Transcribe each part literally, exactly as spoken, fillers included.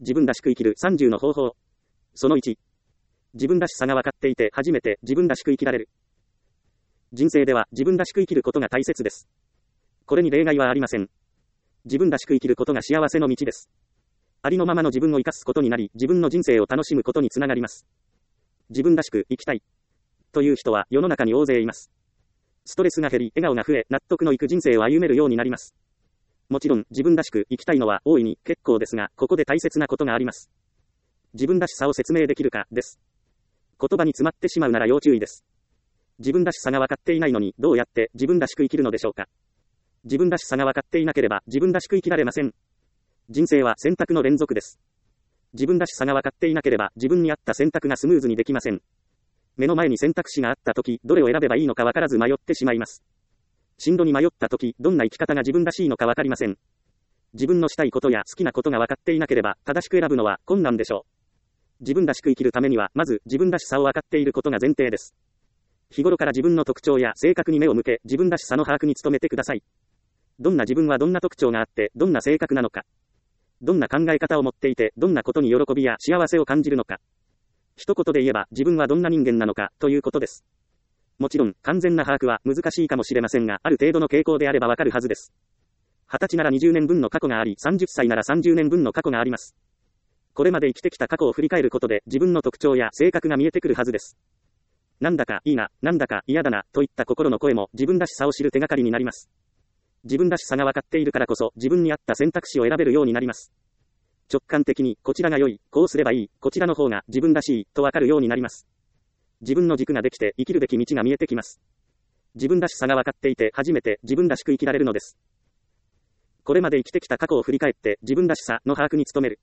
自分らしく生きるさんじゅうの方法。そのいち。自分らしさが分かっていて初めて自分らしく生きられる。人生では自分らしく生きることが大切です。これに例外はありません。自分らしく生きることが幸せの道です。ありのままの自分を生かすことになり、自分の人生を楽しむことにつながります。自分らしく生きたいという人は世の中に大勢います。ストレスが減り、笑顔が増え、納得のいく人生を歩めるようになります。もちろん、自分らしく生きたいのは大いに結構ですが、ここで大切なことがあります。自分らしさを説明できるか、です。言葉に詰まってしまうなら要注意です。自分らしさが分かっていないのに、どうやって自分らしく生きるのでしょうか。自分らしさが分かっていなければ、自分らしく生きられません。人生は選択の連続です。自分らしさが分かっていなければ、自分に合った選択がスムーズにできません。目の前に選択肢があったとき、どれを選べばいいのか分からず迷ってしまいます。進路に迷ったとき、どんな生き方が自分らしいのか分かりません。自分のしたいことや好きなことが分かっていなければ、正しく選ぶのは困難でしょう。自分らしく生きるためには、まず自分らしさを分かっていることが前提です。日頃から自分の特徴や性格に目を向け、自分らしさの把握に努めてください。どんな自分はどんな特徴があって、どんな性格なのか。どんな考え方を持っていて、どんなことに喜びや幸せを感じるのか。一言で言えば、自分はどんな人間なのか、ということです。もちろん、完全な把握は難しいかもしれませんが、ある程度の傾向であればわかるはずです。はたちならにじゅうねんぶんの過去があり、さんじゅっさいならさんじゅうねんぶんの過去があります。これまで生きてきた過去を振り返ることで、自分の特徴や性格が見えてくるはずです。なんだかいいな、なんだか嫌だな、といった心の声も自分らしさを知る手がかりになります。自分らしさが分かっているからこそ、自分に合った選択肢を選べるようになります。直感的に、こちらが良い、こうすればいい、こちらの方が自分らしい、と分かるようになります。自分の軸ができて、生きるべき道が見えてきます。自分らしさが分かっていて、初めて自分らしく生きられるのです。これまで生きてきた過去を振り返って、自分らしさの把握に努める。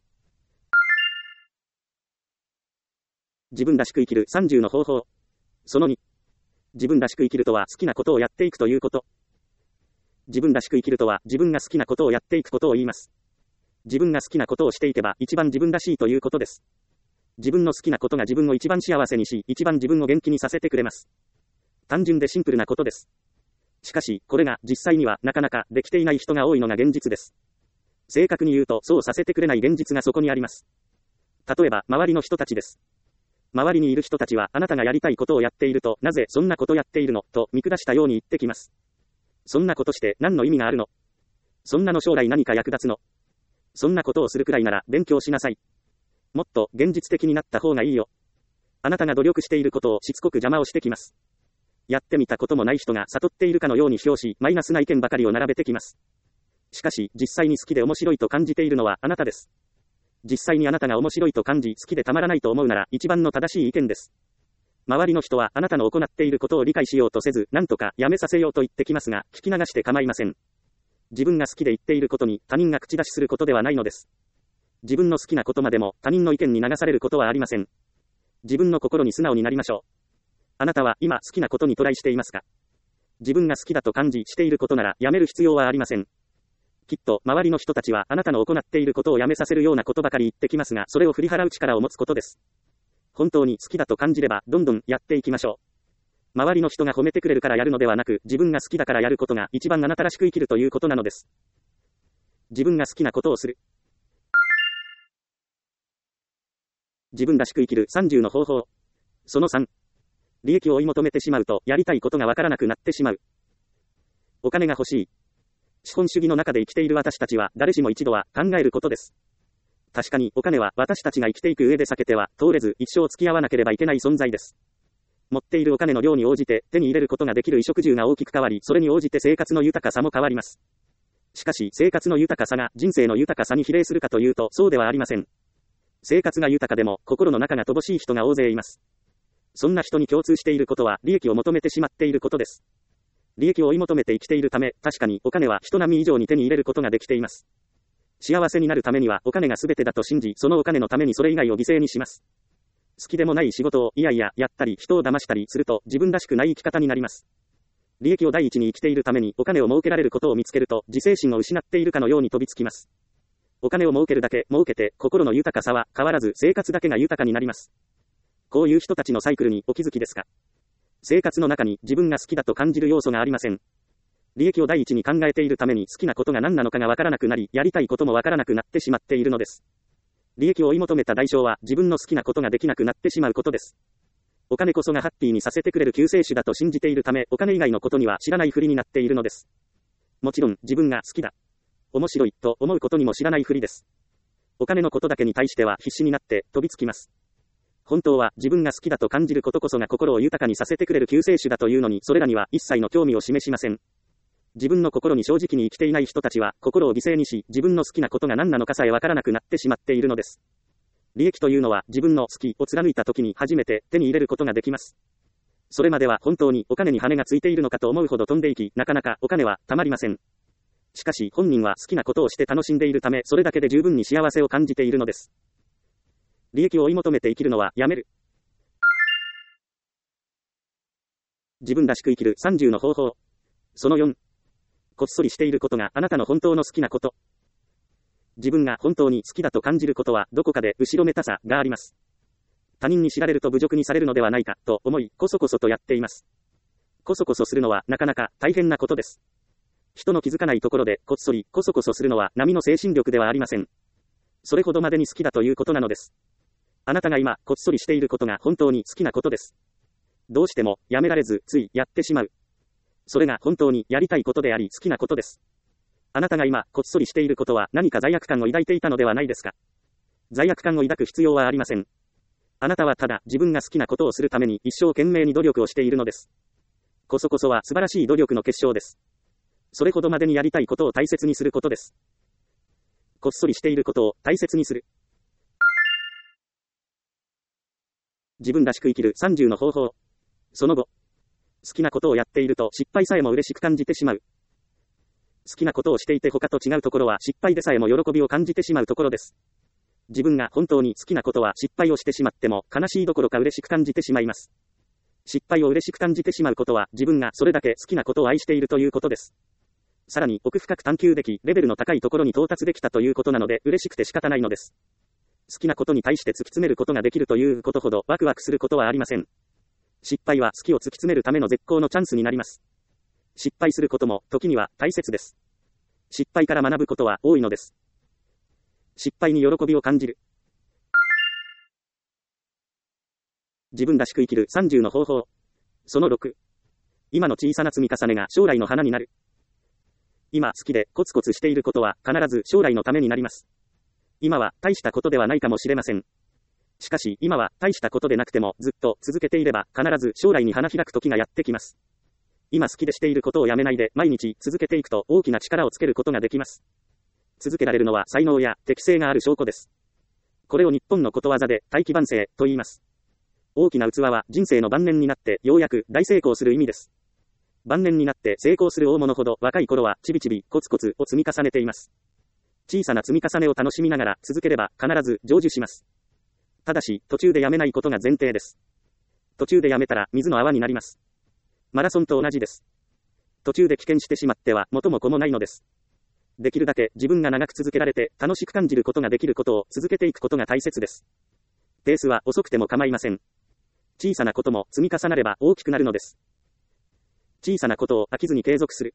自分らしく生きるさんじゅうの方法。そのに。自分らしく生きるとは好きなことをやっていくということ。自分らしく生きるとは自分が好きなことをやっていくことを言います。自分が好きなことをしていけば一番自分らしいということです。自分の好きなことが自分を一番幸せにし、一番自分を元気にさせてくれます。単純でシンプルなことです。しかし、これが実際にはなかなかできていない人が多いのが現実です。正確に言うと、そうさせてくれない現実がそこにあります。例えば、周りの人たちです。周りにいる人たちは、あなたがやりたいことをやっていると、なぜそんなことやっているの、と見下したように言ってきます。そんなことして何の意味があるの？そんなの将来何か役立つの？そんなことをするくらいなら勉強しなさい。もっと現実的になった方がいいよ。あなたが努力していることをしつこく邪魔をしてきます。やってみたこともない人が悟っているかのように評し、マイナスな意見ばかりを並べてきます。しかし、実際に好きで面白いと感じているのはあなたです。実際にあなたが面白いと感じ、好きでたまらないと思うなら、一番の正しい意見です。周りの人はあなたの行っていることを理解しようとせず、なんとかやめさせようと言ってきますが、聞き流して構いません。自分が好きで言っていることに他人が口出しすることではないのです。自分の好きなことまでも他人の意見に流されることはありません。自分の心に素直になりましょう。あなたは今好きなことにトライしていますか？自分が好きだと感じしていることならやめる必要はありません。きっと周りの人たちはあなたの行っていることをやめさせるようなことばかり言ってきますが、それを振り払う力を持つことです。本当に好きだと感じればどんどんやっていきましょう。周りの人が褒めてくれるからやるのではなく、自分が好きだからやることが一番あなたらしく生きるということなのです。自分が好きなことをする。自分らしく生きるさんじゅうの方法。そのさん。利益を追い求めてしまうと、やりたいことがわからなくなってしまう。お金が欲しい。資本主義の中で生きている私たちは、誰しも一度は考えることです。確かに、お金は私たちが生きていく上で避けては、通れず一生付き合わなければいけない存在です。持っているお金の量に応じて、手に入れることができる衣食住が大きく変わり、それに応じて生活の豊かさも変わります。しかし、生活の豊かさが人生の豊かさに比例するかというと、そうではありません。生活が豊かでも、心の中が乏しい人が大勢います。そんな人に共通していることは、利益を求めてしまっていることです。利益を追い求めて生きているため、確かにお金は人並み以上に手に入れることができています。幸せになるためにはお金が全てだと信じ、そのお金のためにそれ以外を犠牲にします。好きでもない仕事をいやいややったり、人を騙したりすると自分らしくない生き方になります。利益を第一に生きているためにお金を儲けられることを見つけると、自制心を失っているかのように飛びつきます。お金を儲けるだけ儲けて、心の豊かさは変わらず生活だけが豊かになります。こういう人たちのサイクルにお気づきですか？生活の中に自分が好きだと感じる要素がありません。利益を第一に考えているために好きなことが何なのかがわからなくなり、やりたいこともわからなくなってしまっているのです。 利益を追い求めた代償は自分の好きなことができなくなってしまうことです。お金こそがハッピーにさせてくれる救世主だと信じているため、お金以外のことには知らないふりになっているのです。もちろん自分が好きだ、面白いと思うことにも知らないふりです。お金のことだけに対しては必死になって飛びつきます。本当は自分が好きだと感じることこそが心を豊かにさせてくれる救世主だというのに、それらには一切の興味を示しません。自分の心に正直に生きていない人たちは、心を犠牲にし、自分の好きなことが何なのかさえわからなくなってしまっているのです。利益というのは自分の好きを貫いた時に初めて手に入れることができます。それまでは本当にお金に羽がついているのかと思うほど飛んでいき、なかなかお金はたまりません。しかし本人は好きなことをして楽しんでいるため、それだけで十分に幸せを感じているのです。利益を追い求めて生きるのはやめる。自分らしく生きるさんじゅうの方法。そのよん。こっそりしていることがあなたの本当の好きなこと。自分が本当に好きだと感じることはどこかで後ろめたさがあります。他人に知られると侮辱にされるのではないかと思い、こそこそとやっています。こそこそするのはなかなか大変なことです。人の気づかないところでこっそりこそこそするのは並の精神力ではありません。それほどまでに好きだということなのです。あなたが今こっそりしていることが本当に好きなことです。どうしてもやめられずついやってしまう。それが本当にやりたいことであり好きなことです。あなたが今こっそりしていることは何か罪悪感を抱いていたのではないですか。罪悪感を抱く必要はありません。あなたはただ自分が好きなことをするために一生懸命に努力をしているのです。こそこそは素晴らしい努力の結晶です。それほどまでにやりたいことを大切にすることです。こっそりしていることを大切にする。自分らしく生きるさんじゅうの方法。その後。好きなことをやっていると失敗さえも嬉しく感じてしまう。好きなことをしていて他と違うところは失敗でさえも喜びを感じてしまうところです。自分が本当に好きなことは失敗をしてしまっても悲しいどころか嬉しく感じてしまいます。失敗を嬉しく感じてしまうことは自分がそれだけ好きなことを愛しているということです。さらに奥深く探求でき、レベルの高いところに到達できたということなので嬉しくて仕方ないのです。好きなことに対して突き詰めることができるということほどワクワクすることはありません。失敗は好きを突き詰めるための絶好のチャンスになります。失敗することも時には大切です。失敗から学ぶことは多いのです。失敗に喜びを感じる。自分らしく生きるさんじゅうの方法。そのろく。今の小さな積み重ねが将来の花になる。今好きでコツコツしていることは必ず将来のためになります。今は大したことではないかもしれません。しかし今は大したことでなくてもずっと続けていれば必ず将来に花開く時がやってきます。今好きでしていることをやめないで毎日続けていくと大きな力をつけることができます。続けられるのは才能や適性がある証拠です。これを日本のことわざで大器晩成と言います。大きな器は人生の晩年になってようやく大成功する意味です。晩年になって成功する大物ほど若い頃はちびちびコツコツを積み重ねています。小さな積み重ねを楽しみながら続ければ必ず成就します。ただし途中でやめないことが前提です。途中でやめたら水の泡になります。マラソンと同じです。途中で棄権してしまっては元も子もないのです。できるだけ自分が長く続けられて楽しく感じることができることを続けていくことが大切です。ペースは遅くても構いません。小さなことも積み重なれば大きくなるのです。小さなことを飽きずに継続する。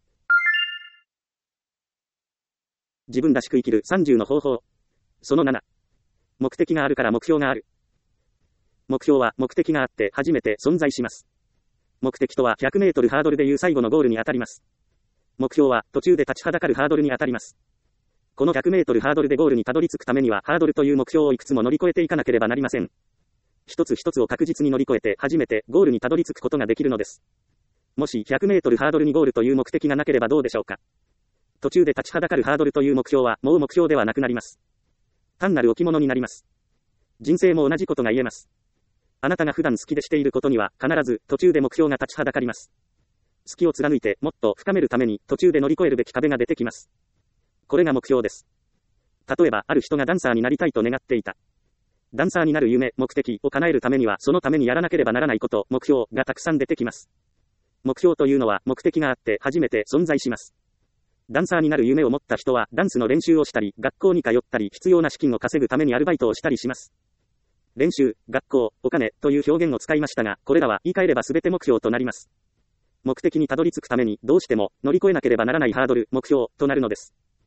自分らしく生きるさんじゅうの方法。そのなな。目的があるから目標がある。目標は目的があって初めて存在します。目的とはひゃくメートルハードルでいう最後のゴールに当たります。目標は途中で立ちはだかるハードルに当たります。このひゃくメートルハードルでゴールにたどり着くためにはハードルという目標をいくつも乗り越えていかなければなりません。一つ一つを確実に乗り越えて初めてゴールにたどり着くことができるのです。もしひゃくメートルハードルにゴールという目的がなければどうでしょうか。途中で立ちはだかるハードルという目標はもう目標ではなくなります。単なる置物になります。人生も同じことが言えます。あなたが普段好きでしていることには必ず途中で目標が立ちはだかります。好きを貫いてもっと深めるために途中で乗り越えるべき壁が出てきます。これが目標です。例えばある人がダンサーになりたいと願っていた。ダンサーになる夢、目的を叶えるためにはそのためにやらなければならないこと、目標がたくさん出てきます。目標というのは目的があって初めて存在します。ダンサーになる夢を持った人はダンスの練習をしたり、学校に通ったり、必要な資金を稼ぐためにアルバイトをしたりします。練習、学校、お金という表現を使いましたが、これらは言い換えれば全て目標となります。目的にたどり着くためにどうしても乗り越えなければならないハードル、目標となるのです。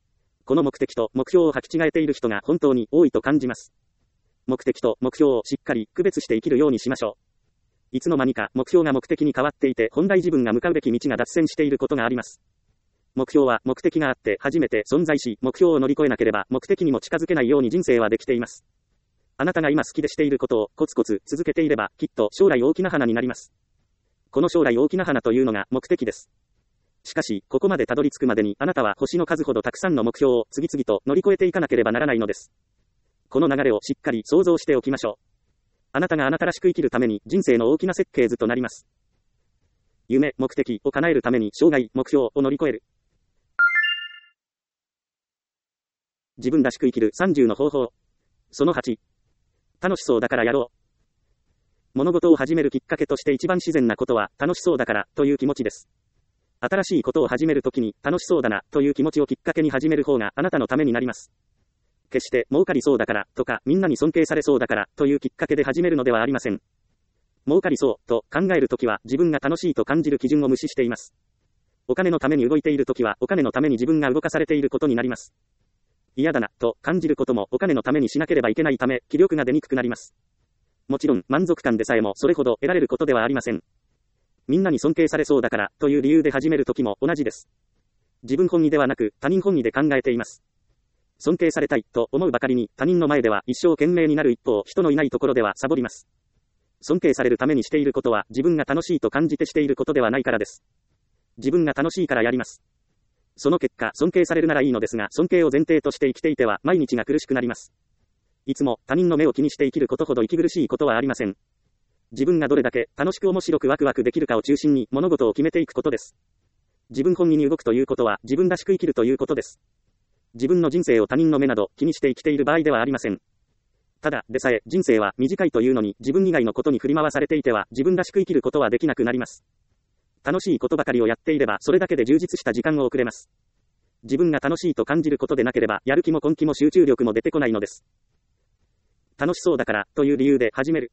この目的と目標を履き違えている人が本当に多いと感じます。目的と目標をしっかり区別して生きるようにしましょう。いつの間にか目標が目的に変わっていて本来自分が向かうべき道が脱線していることがあります。目標は目的があって初めて存在し、目標を乗り越えなければ目的にも近づけないように人生はできています。あなたが今好きでしていることをコツコツ続けていればきっと将来大きな花になります。この将来大きな花というのが目的です。しかし、ここまでたどり着くまでにあなたは星の数ほどたくさんの目標を次々と乗り越えていかなければならないのです。この流れをしっかり想像しておきましょう。あなたがあなたらしく生きるために人生の大きな設計図となります。夢、目的を叶えるために障害、目標を乗り越える。自分らしく生きるさんじゅうの方法。そのはち。楽しそうだからやろう。物事を始めるきっかけとして一番自然なことは楽しそうだからという気持ちです。新しいことを始めるときに楽しそうだなという気持ちをきっかけに始める方があなたのためになります。決して儲かりそうだからとかみんなに尊敬されそうだからというきっかけで始めるのではありません。儲かりそうと考えるときは自分が楽しいと感じる基準を無視しています。お金のために動いているときはお金のために自分が動かされていることになります。嫌だなと感じることもお金のためにしなければいけないため気力が出にくくなります。もちろん満足感でさえもそれほど得られることではありません。みんなに尊敬されそうだからという理由で始めるときも同じです。自分本位ではなく他人本位で考えています。尊敬されたいと思うばかりに他人の前では一生懸命になる一方、人のいないところではサボります。尊敬されるためにしていることは自分が楽しいと感じてしていることではないからです。自分が楽しいからやります。その結果、尊敬されるならいいのですが、尊敬を前提として生きていては毎日が苦しくなります。いつも他人の目を気にして生きることほど息苦しいことはありません。自分がどれだけ楽しく面白くワクワクできるかを中心に物事を決めていくことです。自分本位に動くということは自分らしく生きるということです。自分の人生を他人の目など気にして生きている場合ではありません。ただでさえ人生は短いというのに自分以外のことに振り回されていては自分らしく生きることはできなくなります。楽しいことばかりをやっていればそれだけで充実した時間を送れます。自分が楽しいと感じることでなければやる気も根気も集中力も出てこないのです。楽しそうだからという理由で始める。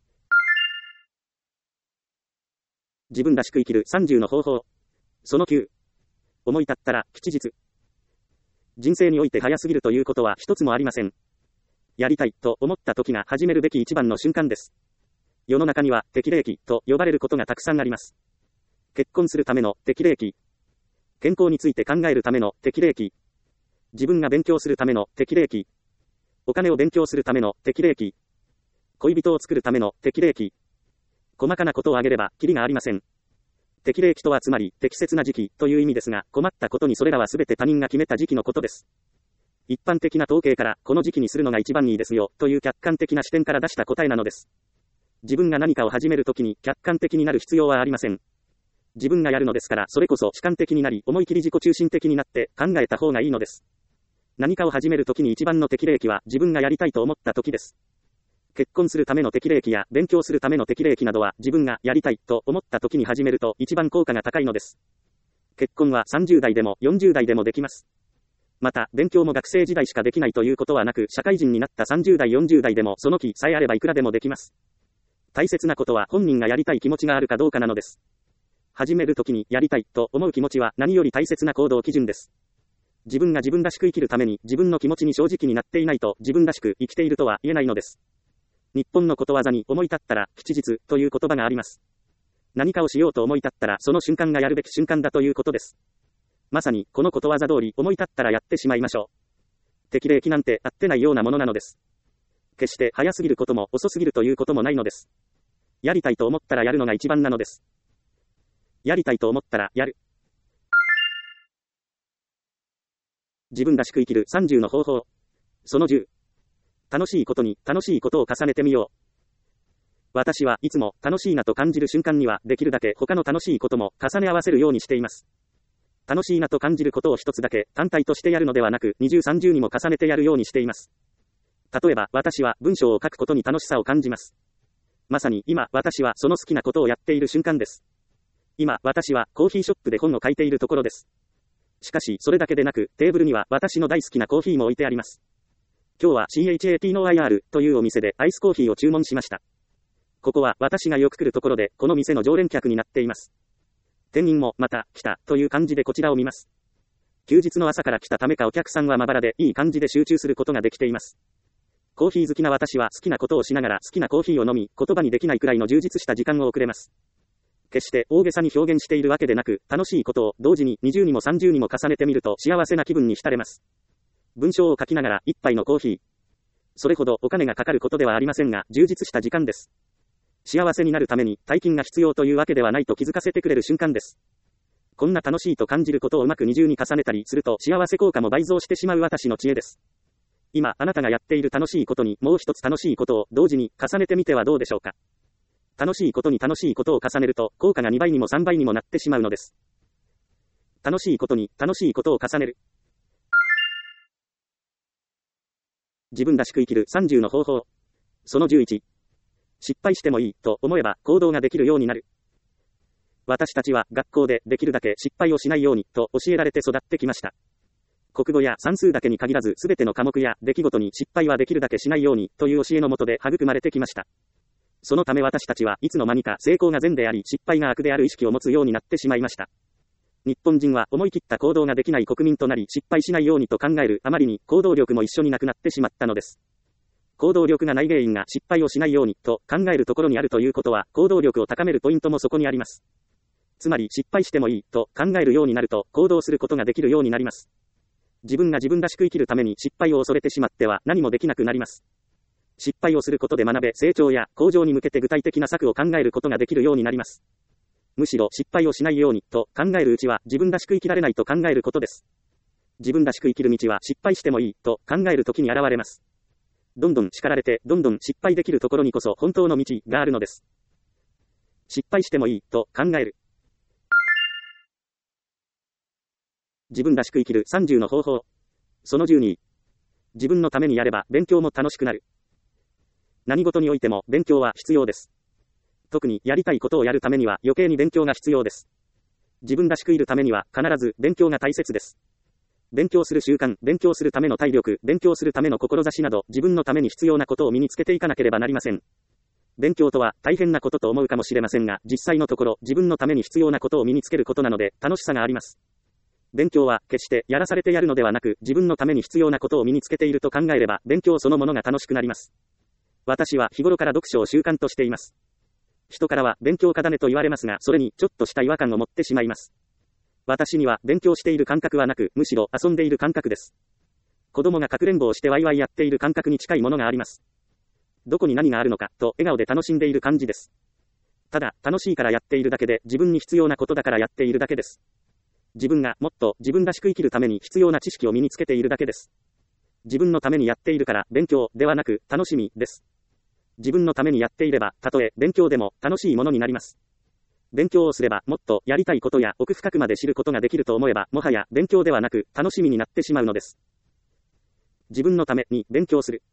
自分らしく生きるさんじゅうの方法。そのきゅう。思い立ったら吉日。人生において早すぎるということは一つもありません。やりたいと思った時が始めるべき一番の瞬間です。世の中には適齢期と呼ばれることがたくさんあります。結婚するための適齢期。健康について考えるための適齢期。自分が勉強するための適齢期。お金を勉強するための適齢期。恋人を作るための適齢期。細かなことを挙げればキリがありません。適齢期とはつまり適切な時期という意味ですが、困ったことにそれらはすべて他人が決めた時期のことです。一般的な統計からこの時期にするのが一番いいですよという客観的な視点から出した答えなのです。自分が何かを始めるときに客観的になる必要はありません。自分がやるのですからそれこそ主観的になり思い切り自己中心的になって考えた方がいいのです。何かを始めるときに一番の適齢期は自分がやりたいと思ったときです。結婚するための適齢期や勉強するための適齢期などは自分がやりたいと思った時に始めると一番効果が高いのです。結婚はさんじゅう代でもよんじゅう代でもできます。また勉強も学生時代しかできないということはなく、社会人になったさんじゅう代よんじゅう代でもその気さえあればいくらでもできます。大切なことは本人がやりたい気持ちがあるかどうかなのです。始める時にやりたいと思う気持ちは何より大切な行動基準です。自分が自分らしく生きるために自分の気持ちに正直になっていないと自分らしく生きているとは言えないのです。日本のことわざに思い立ったら吉日という言葉があります。何かをしようと思い立ったらその瞬間がやるべき瞬間だということです。まさにこのことわざ通り思い立ったらやってしまいましょう。適齢期なんてあってないようなものなのです。決して早すぎることも遅すぎるということもないのです。やりたいと思ったらやるのが一番なのです。やりたいと思ったらやる。自分らしく生きるさんじゅうの方法。そのじゅう。楽しいことに楽しいことを重ねてみよう。私はいつも楽しいなと感じる瞬間にはできるだけ他の楽しいことも重ね合わせるようにしています。楽しいなと感じることを一つだけ単体としてやるのではなくにじゅうさんじゅうにも重ねてやるようにしています。例えば私は文章を書くことに楽しさを感じます。まさに今私はその好きなことをやっている瞬間です。今私はコーヒーショップで本を書いているところです。しかしそれだけでなくテーブルには私の大好きなコーヒーも置いてあります。今日は シーエイチエーティー の アイアール というお店でアイスコーヒーを注文しました。ここは私がよく来るところでこの店の常連客になっています。店員もまた来たという感じでこちらを見ます。 休日の朝から来たためかお客さんはまばらでいい感じで集中することができています。コーヒー好きな私は好きなことをしながら好きなコーヒーを飲み、言葉にできないくらいの充実した時間を送れます。決して大げさに表現しているわけでなく、楽しいことを同時ににじゅうにもさんじゅうにも重ねてみると幸せな気分に浸れます。文章を書きながら一杯のコーヒー。それほどお金がかかることではありませんが、充実した時間です。幸せになるために大金が必要というわけではないと気づかせてくれる瞬間です。こんな楽しいと感じることをうまく二重に重ねたりすると幸せ効果も倍増してしまう私の知恵です。今あなたがやっている楽しいことにもう一つ楽しいことを同時に重ねてみてはどうでしょうか。楽しいことに楽しいことを重ねると効果がにばいにもさんばいにもなってしまうのです。楽しいことに楽しいことを重ねる。自分らしく生きるさんじゅうの方法。そのじゅういち。失敗してもいいと思えば行動ができるようになる。私たちは学校でできるだけ失敗をしないようにと教えられて育ってきました。国語や算数だけに限らずすべての科目や出来事に失敗はできるだけしないようにという教えのもとで育まれてきました。そのため私たちはいつの間にか成功が善であり失敗が悪である意識を持つようになってしまいました。日本人は思い切った行動ができない国民となり失敗しないようにと考えるあまりに行動力も一緒になくなってしまったのです。行動力がない原因が失敗をしないようにと考えるところにあるということは行動力を高めるポイントもそこにあります。つまり失敗してもいいと考えるようになると行動することができるようになります。自分が自分らしく生きるために失敗を恐れてしまっては何もできなくなります。失敗をすることで学べ成長や向上に向けて具体的な策を考えることができるようになります。むしろ失敗をしないようにと考えるうちは自分らしく生きられないと考えることです。自分らしく生きる道は失敗してもいいと考えるときに現れます。どんどん叱られてどんどん失敗できるところにこそ本当の道があるのです。失敗してもいいと考える。自分らしく生きるさんじゅうの方法。そのじゅうに。自分のためにやれば勉強も楽しくなる。何事においても勉強は必要です。特にやりたいことをやるためには余計に勉強が必要です。自分らしくいるためには必ず勉強が大切です。勉強する習慣、勉強するための体力、勉強するための志など自分のために必要なことを身につけていかなければなりません。勉強とは大変なことと思うかもしれませんが、実際のところ自分のために必要なことを身につけることなので楽しさがあります。勉強は決してやらされてやるのではなく、自分のために必要なことを身につけていると考えれば勉強そのものが楽しくなります。私は日頃から読書を習慣としています。人からは勉強家だねと言われますが、それにちょっとした違和感を持ってしまいます。私には勉強している感覚はなく、むしろ遊んでいる感覚です。子供がかくれんぼをしてワイワイやっている感覚に近いものがあります。どこに何があるのかと笑顔で楽しんでいる感じです。ただ、楽しいからやっているだけで、自分に必要なことだからやっているだけです。自分がもっと自分らしく生きるために必要な知識を身につけているだけです。自分のためにやっているから勉強ではなく楽しみです。自分のためにやっていれば、たとえ勉強でも楽しいものになります。勉強をすればもっとやりたいことや奥深くまで知ることができると思えば、もはや勉強ではなく楽しみになってしまうのです。自分のために勉強する。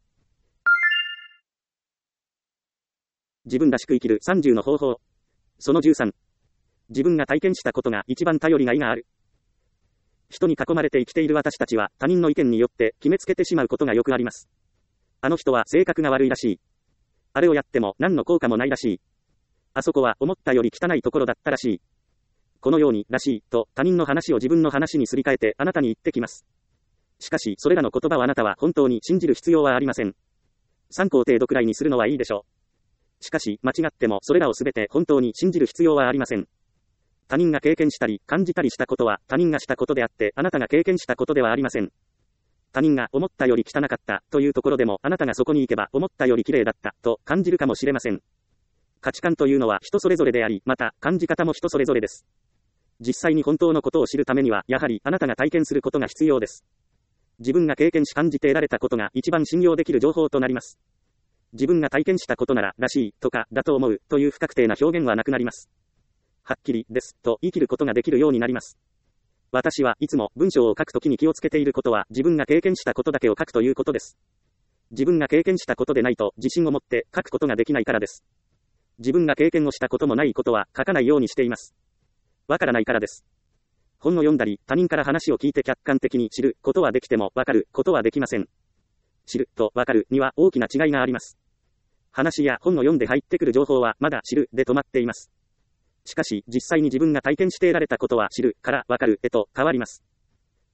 自分らしく生きるさんじゅうの方法。そのじゅうさん。自分が体験したことが一番頼りがいがある。人に囲まれて生きている私たちは他人の意見によって決めつけてしまうことがよくあります。あの人は性格が悪いらしい。あれをやっても何の効果もないらしい。あそこは思ったより汚いところだったらしい。このようにらしいと他人の話を自分の話にすり替えてあなたに言ってきます。しかしそれらの言葉をあなたは本当に信じる必要はありません。参考程度くらいにするのはいいでしょう。しかし間違ってもそれらをすべて本当に信じる必要はありません。他人が経験したり感じたりしたことは他人がしたことであってあなたが経験したことではありません。他人が思ったより汚かったというところでもあなたがそこに行けば思ったより綺麗だったと感じるかもしれません。価値観というのは人それぞれであり、また感じ方も人それぞれです。実際に本当のことを知るためにはやはりあなたが体験することが必要です。自分が経験し感じて得られたことが一番信用できる情報となります。自分が体験したことなららしいとかだと思うという不確定な表現はなくなります。はっきりですと言い切ることができるようになります。私はいつも文章を書くときに気をつけていることは自分が経験したことだけを書くということです。自分が経験したことでないと自信を持って書くことができないからです。自分が経験をしたこともないことは書かないようにしています。わからないからです。本を読んだり他人から話を聞いて客観的に知ることはできてもわかることはできません。知るとわかるには大きな違いがあります。話や本を読んで入ってくる情報はまだ知るで止まっています。しかし実際に自分が体験して得られたことは知るからわかるへと変わります。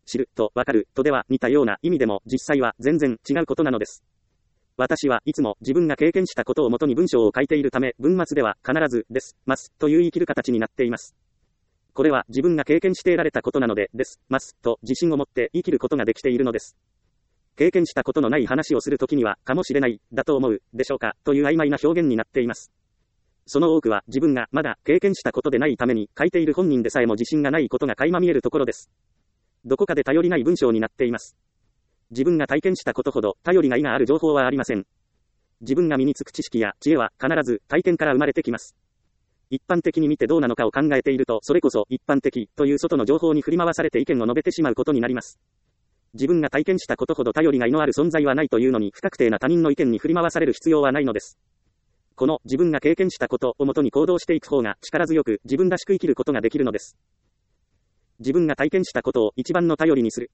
知るとわかるとでは似たような意味でも実際は全然違うことなのです。私はいつも自分が経験したことをもとに文章を書いているため、文末では必ずです、ますという言い切る形になっています。これは自分が経験して得られたことなので、です、ますと自信を持って言い切ることができているのです。経験したことのない話をするときには、かもしれない、だと思う、でしょうか、という曖昧な表現になっています。その多くは自分がまだ経験したことでないために書いている本人でさえも自信がないことが垣間見えるところです。どこかで頼りない文章になっています。自分が体験したことほど頼りがいがある情報はありません。自分が身につく知識や知恵は必ず体験から生まれてきます。一般的に見てどうなのかを考えていると、それこそ一般的という外の情報に振り回されて意見を述べてしまうことになります。自分が体験したことほど頼りがいのある存在はないというのに、不確定な他人の意見に振り回される必要はないのです。この自分が経験したことをもとに行動していく方が力強く自分らしく生きることができるのです。自分が体験したことを一番の頼りにする。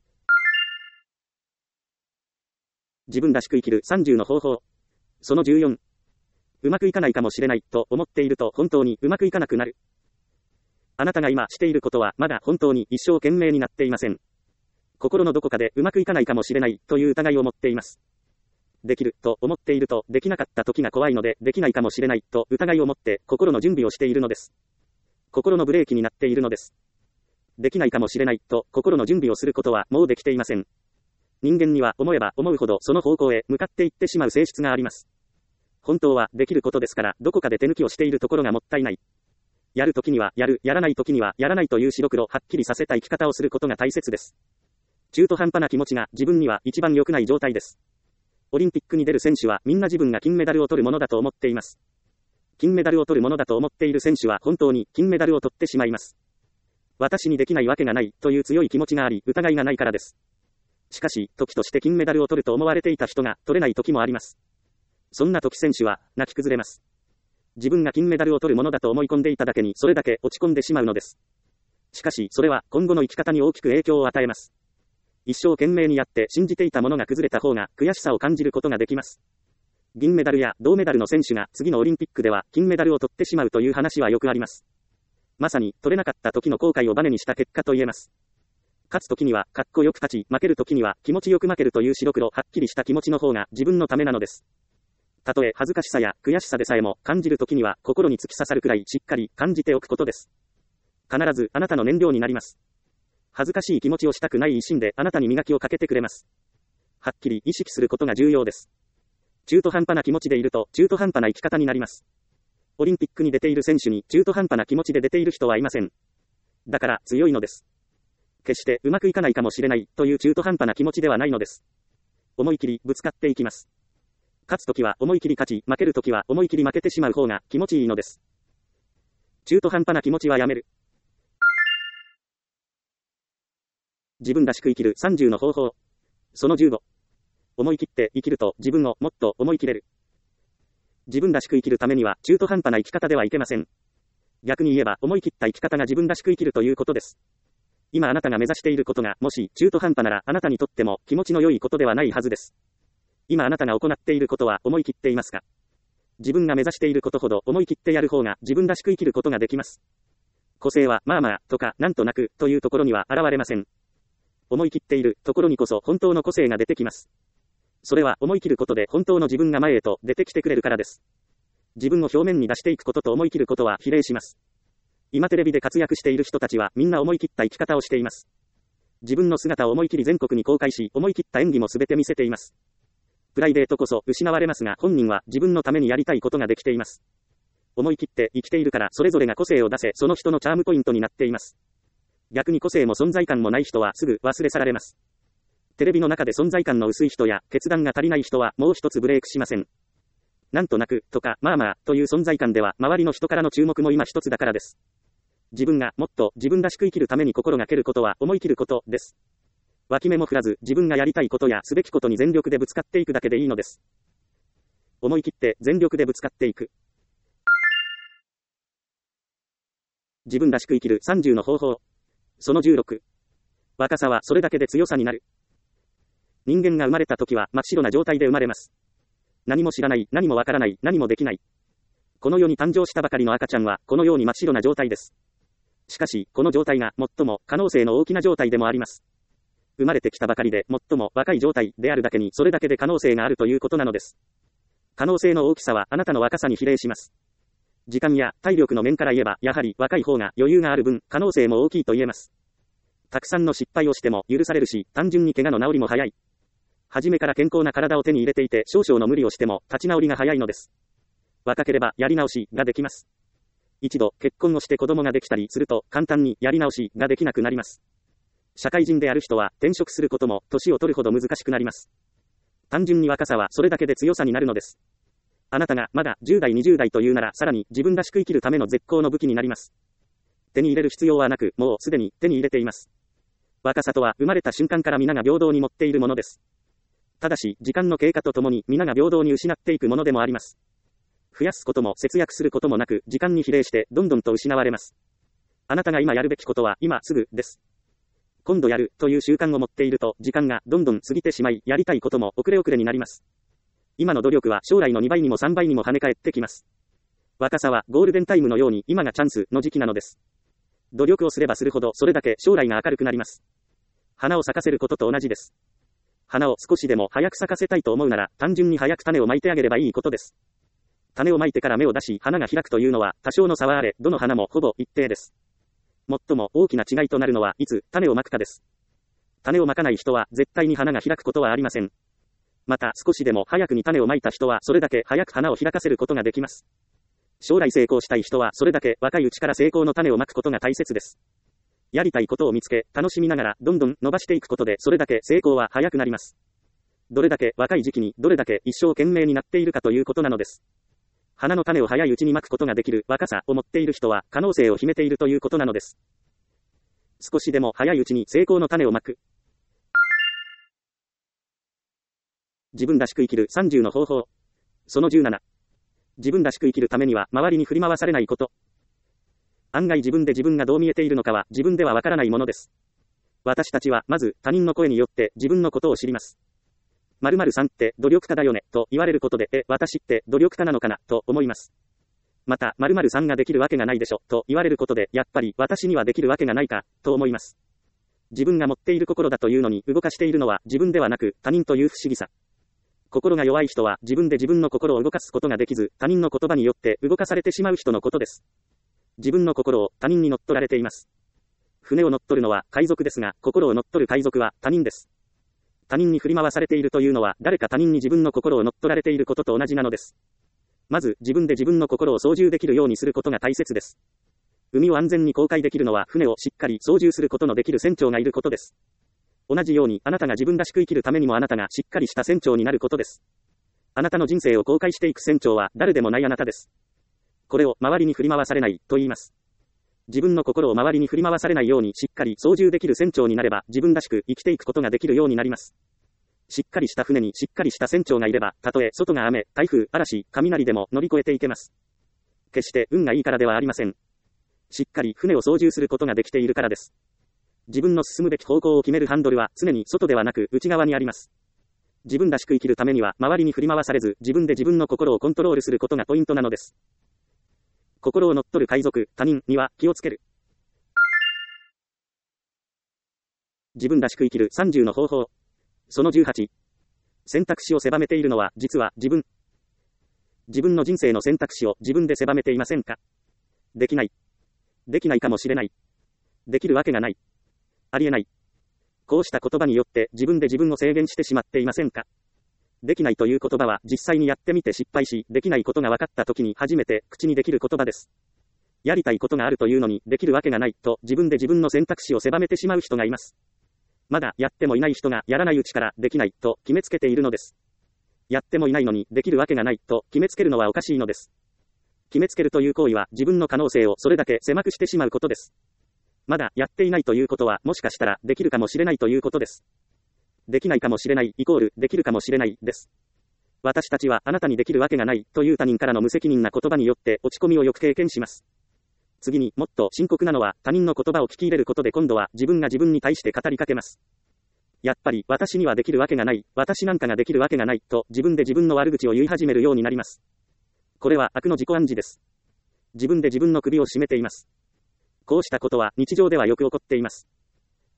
自分らしく生きるさんじゅうの方法。そのじゅうよん。うまくいかないかもしれないと思っていると本当にうまくいかなくなる。あなたが今していることはまだ本当に一生懸命になっていません。心のどこかでうまくいかないかもしれないという疑いを持っています。できると思っているとできなかった時が怖いので、できないかもしれないと疑いを持って心の準備をしているのです。心のブレーキになっているのです。できないかもしれないと心の準備をすることはもうできていません。人間には思えば思うほどその方向へ向かっていってしまう性質があります。本当はできることですから、どこかで手抜きをしているところがもったいない。やるときにはやる、やらないときにはやらないという白黒はっきりさせた生き方をすることが大切です。中途半端な気持ちが自分には一番良くない状態です。オリンピックに出る選手はみんな自分が金メダルを取るものだと思っています。金メダルを取るものだと思っている選手は本当に金メダルを取ってしまいます。私にできないわけがないという強い気持ちがあり、疑いがないからです。しかし、時として金メダルを取ると思われていた人が取れない時もあります。そんな時選手は泣き崩れます。自分が金メダルを取るものだと思い込んでいただけにそれだけ落ち込んでしまうのです。しかし、それは今後の生き方に大きく影響を与えます。一生懸命にやって信じていたものが崩れた方が悔しさを感じることができます。銀メダルや銅メダルの選手が次のオリンピックでは金メダルを取ってしまうという話はよくあります。まさに取れなかった時の後悔をバネにした結果と言えます。勝つ時にはかっこよく勝ち、負ける時には気持ちよく負けるという白黒はっきりした気持ちの方が自分のためなのです。たとえ恥ずかしさや悔しさでさえも感じる時には心に突き刺さるくらいしっかり感じておくことです。必ずあなたの燃料になります。恥ずかしい気持ちをしたくない一心であなたに磨きをかけてくれます。はっきり意識することが重要です。中途半端な気持ちでいると中途半端な生き方になります。オリンピックに出ている選手に中途半端な気持ちで出ている人はいません。だから強いのです。決してうまくいかないかもしれないという中途半端な気持ちではないのです。思い切りぶつかっていきます。勝つときは思い切り勝ち、負けるときは思い切り負けてしまう方が気持ちいいのです。中途半端な気持ちはやめる。自分らしく生きるさんじゅうの方法。そのじゅうご。思い切って生きると自分をもっと思い切れる。自分らしく生きるためには中途半端な生き方ではいけません。逆に言えば思い切った生き方が自分らしく生きるということです。今あなたが目指していることがもし中途半端ならあなたにとっても気持ちの良いことではないはずです。今あなたが行っていることは思い切っていますか？自分が目指していることほど思い切ってやる方が自分らしく生きることができます。個性はまあまあとかなんとなくというところには現れません。思い切っているところにこそ本当の個性が出てきます。それは思い切ることで本当の自分が前へと出てきてくれるからです。自分を表面に出していくことと思い切ることは比例します。今テレビで活躍している人たちはみんな思い切った生き方をしています。自分の姿を思い切り全国に公開し、思い切った演技もすべて見せています。プライベートこそ失われますが、本人は自分のためにやりたいことができています。思い切って生きているからそれぞれが個性を出せ、その人のチャームポイントになっています。逆に個性も存在感もない人はすぐ忘れ去られます。テレビの中で存在感の薄い人や決断が足りない人はもう一つブレイクしません。なんとなくとかまあまあという存在感では周りの人からの注目も今一つだからです。自分がもっと自分らしく生きるために心がけることは思い切ることです。脇目も振らず自分がやりたいことやすべきことに全力でぶつかっていくだけでいいのです。思い切って全力でぶつかっていく。自分らしく生きるさんじゅうの方法。そのじゅうろく。若さはそれだけで強さになる。人間が生まれた時は真っ白な状態で生まれます。何も知らない、何もわからない、何もできない。この世に誕生したばかりの赤ちゃんはこのように真っ白な状態です。しかし、この状態が最も可能性の大きな状態でもあります。 生まれてきたばかりで最も若い状態であるだけにそれだけで可能性があるということなのです。可能性の大きさはあなたの若さに比例します。時間や体力の面から言えば、やはり若い方が余裕がある分、可能性も大きいと言えます。たくさんの失敗をしても許されるし、単純に怪我の治りも早い。初めから健康な体を手に入れていて、少々の無理をしても立ち直りが早いのです。若ければやり直しができます。一度結婚をして子供ができたりすると、簡単にやり直しができなくなります。社会人である人は転職することも年を取るほど難しくなります。単純に若さはそれだけで強さになるのです。あなたがまだじゅう代にじゅう代というなら、さらに自分らしく生きるための絶好の武器になります。手に入れる必要はなく、もうすでに手に入れています。若さとは生まれた瞬間から皆が平等に持っているものです。ただし、時間の経過とともに皆が平等に失っていくものでもあります。増やすことも節約することもなく、時間に比例してどんどんと失われます。あなたが今やるべきことは今すぐです。今度やるという習慣を持っていると、時間がどんどん過ぎてしまい、やりたいことも遅れ遅れになります。今の努力は将来のにばいにもさんばいにも跳ね返ってきます。若さはゴールデンタイムのように今がチャンスの時期なのです。努力をすればするほどそれだけ将来が明るくなります。花を咲かせることと同じです。花を少しでも早く咲かせたいと思うなら、単純に早く種をまいてあげればいいことです。種をまいてから芽を出し、花が開くというのは、多少の差はあれ、どの花もほぼ一定です。最も大きな違いとなるのは、いつ種をまくかです。種をまかない人は、絶対に花が開くことはありません。また、少しでも早くに種をまいた人は、それだけ早く花を開かせることができます。将来成功したい人は、それだけ若いうちから成功の種をまくことが大切です。やりたいことを見つけ、楽しみながら、どんどん伸ばしていくことで、それだけ成功は早くなります。どれだけ若い時期に、どれだけ一生懸命になっているかということなのです。花の種を早いうちにまくことができる若さを持っている人は、可能性を秘めているということなのです。少しでも早いうちに成功の種をまく。自分らしく生きるさんじゅうの方法。そのじゅうなな。自分らしく生きるためには、周りに振り回されないこと。案外自分で自分がどう見えているのかは、自分ではわからないものです。私たちは、まず、他人の声によって、自分のことを知ります。〇〇さんって努力家だよね、と言われることで、え、私って努力家なのかな、と思います。また、〇〇さんができるわけがないでしょ、と言われることで、やっぱり私にはできるわけがないか、と思います。自分が持っている心だというのに動かしているのは自分ではなく他人という不思議さ。心が弱い人は自分で自分の心を動かすことができず、他人の言葉によって動かされてしまう人のことです。自分の心を他人に乗っ取られています。船を乗っ取るのは海賊ですが、心を乗っ取る海賊は他人です。他人に振り回されているというのは、誰か他人に自分の心を乗っ取られていることと同じなのです。まず、自分で自分の心を操縦できるようにすることが大切です。海を安全に航海できるのは、船をしっかり操縦することのできる船長がいることです。同じように、あなたが自分らしく生きるためにもあなたがしっかりした船長になることです。あなたの人生を航海していく船長は、誰でもないあなたです。これを、周りに振り回されない、と言います。自分の心を周りに振り回されないようにしっかり操縦できる船長になれば、自分らしく生きていくことができるようになります。しっかりした船にしっかりした船長がいれば、たとえ外が雨、台風、嵐、雷でも乗り越えていけます。決して運がいいからではありません。しっかり船を操縦することができているからです。自分の進むべき方向を決めるハンドルは常に外ではなく内側にあります。自分らしく生きるためには周りに振り回されず、自分で自分の心をコントロールすることがポイントなのです。心を乗っ取る海賊、他人には気をつける。自分らしく生きるさんじゅうの方法。そのじゅうはち。選択肢を狭めているのは実は自分。自分の人生の選択肢を自分で狭めていませんか？できない。できないかもしれない。できるわけがない。ありえない。こうした言葉によって自分で自分を制限してしまっていませんか？できないという言葉は実際にやってみて失敗し、できないことが分かった時に初めて口にできる言葉です。やりたいことがあるというのにできるわけがないと自分で自分の選択肢を狭めてしまう人がいます。まだやってもいない人がやらないうちからできないと決めつけているのです。やってもいないのにできるわけがないと決めつけるのはおかしいのです。決めつけるという行為は自分の可能性をそれだけ狭くしてしまうことです。まだやっていないということはもしかしたらできるかもしれないということです。できないかもしれないイコールできるかもしれないです。私たちはあなたにできるわけがないという他人からの無責任な言葉によって落ち込みをよく経験します。次にもっと深刻なのは他人の言葉を聞き入れることで今度は自分が自分に対して語りかけます。やっぱり私にはできるわけがない、私なんかができるわけがないと自分で自分の悪口を言い始めるようになります。これは悪の自己暗示です。自分で自分の首を絞めています。こうしたことは日常ではよく起こっています。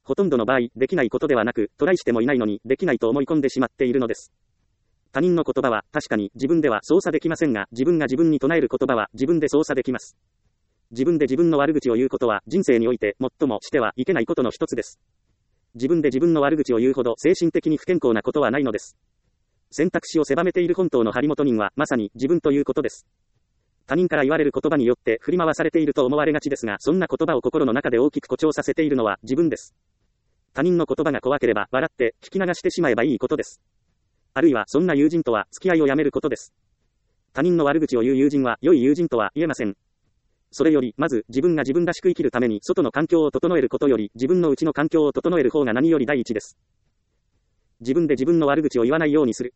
ほとんどの場合、できないことではなく、トライしてもいないのに、できないと思い込んでしまっているのです。他人の言葉は、確かに自分では操作できませんが、自分が自分に唱える言葉は、自分で操作できます。自分で自分の悪口を言うことは、人生において、最もしてはいけないことの一つです。自分で自分の悪口を言うほど、精神的に不健康なことはないのです。選択肢を狭めている本当の張本人は、まさに自分ということです。他人から言われる言葉によって振り回されていると思われがちですが、そんな言葉を心の中で大きく誇張させているのは自分です。他人の言葉が怖ければ笑って聞き流してしまえばいいことです。あるいはそんな友人とは付き合いをやめることです。他人の悪口を言う友人は良い友人とは言えません。それより、まず自分が自分らしく生きるために外の環境を整えることより自分の内の環境を整える方が何より第一です。自分で自分の悪口を言わないようにする。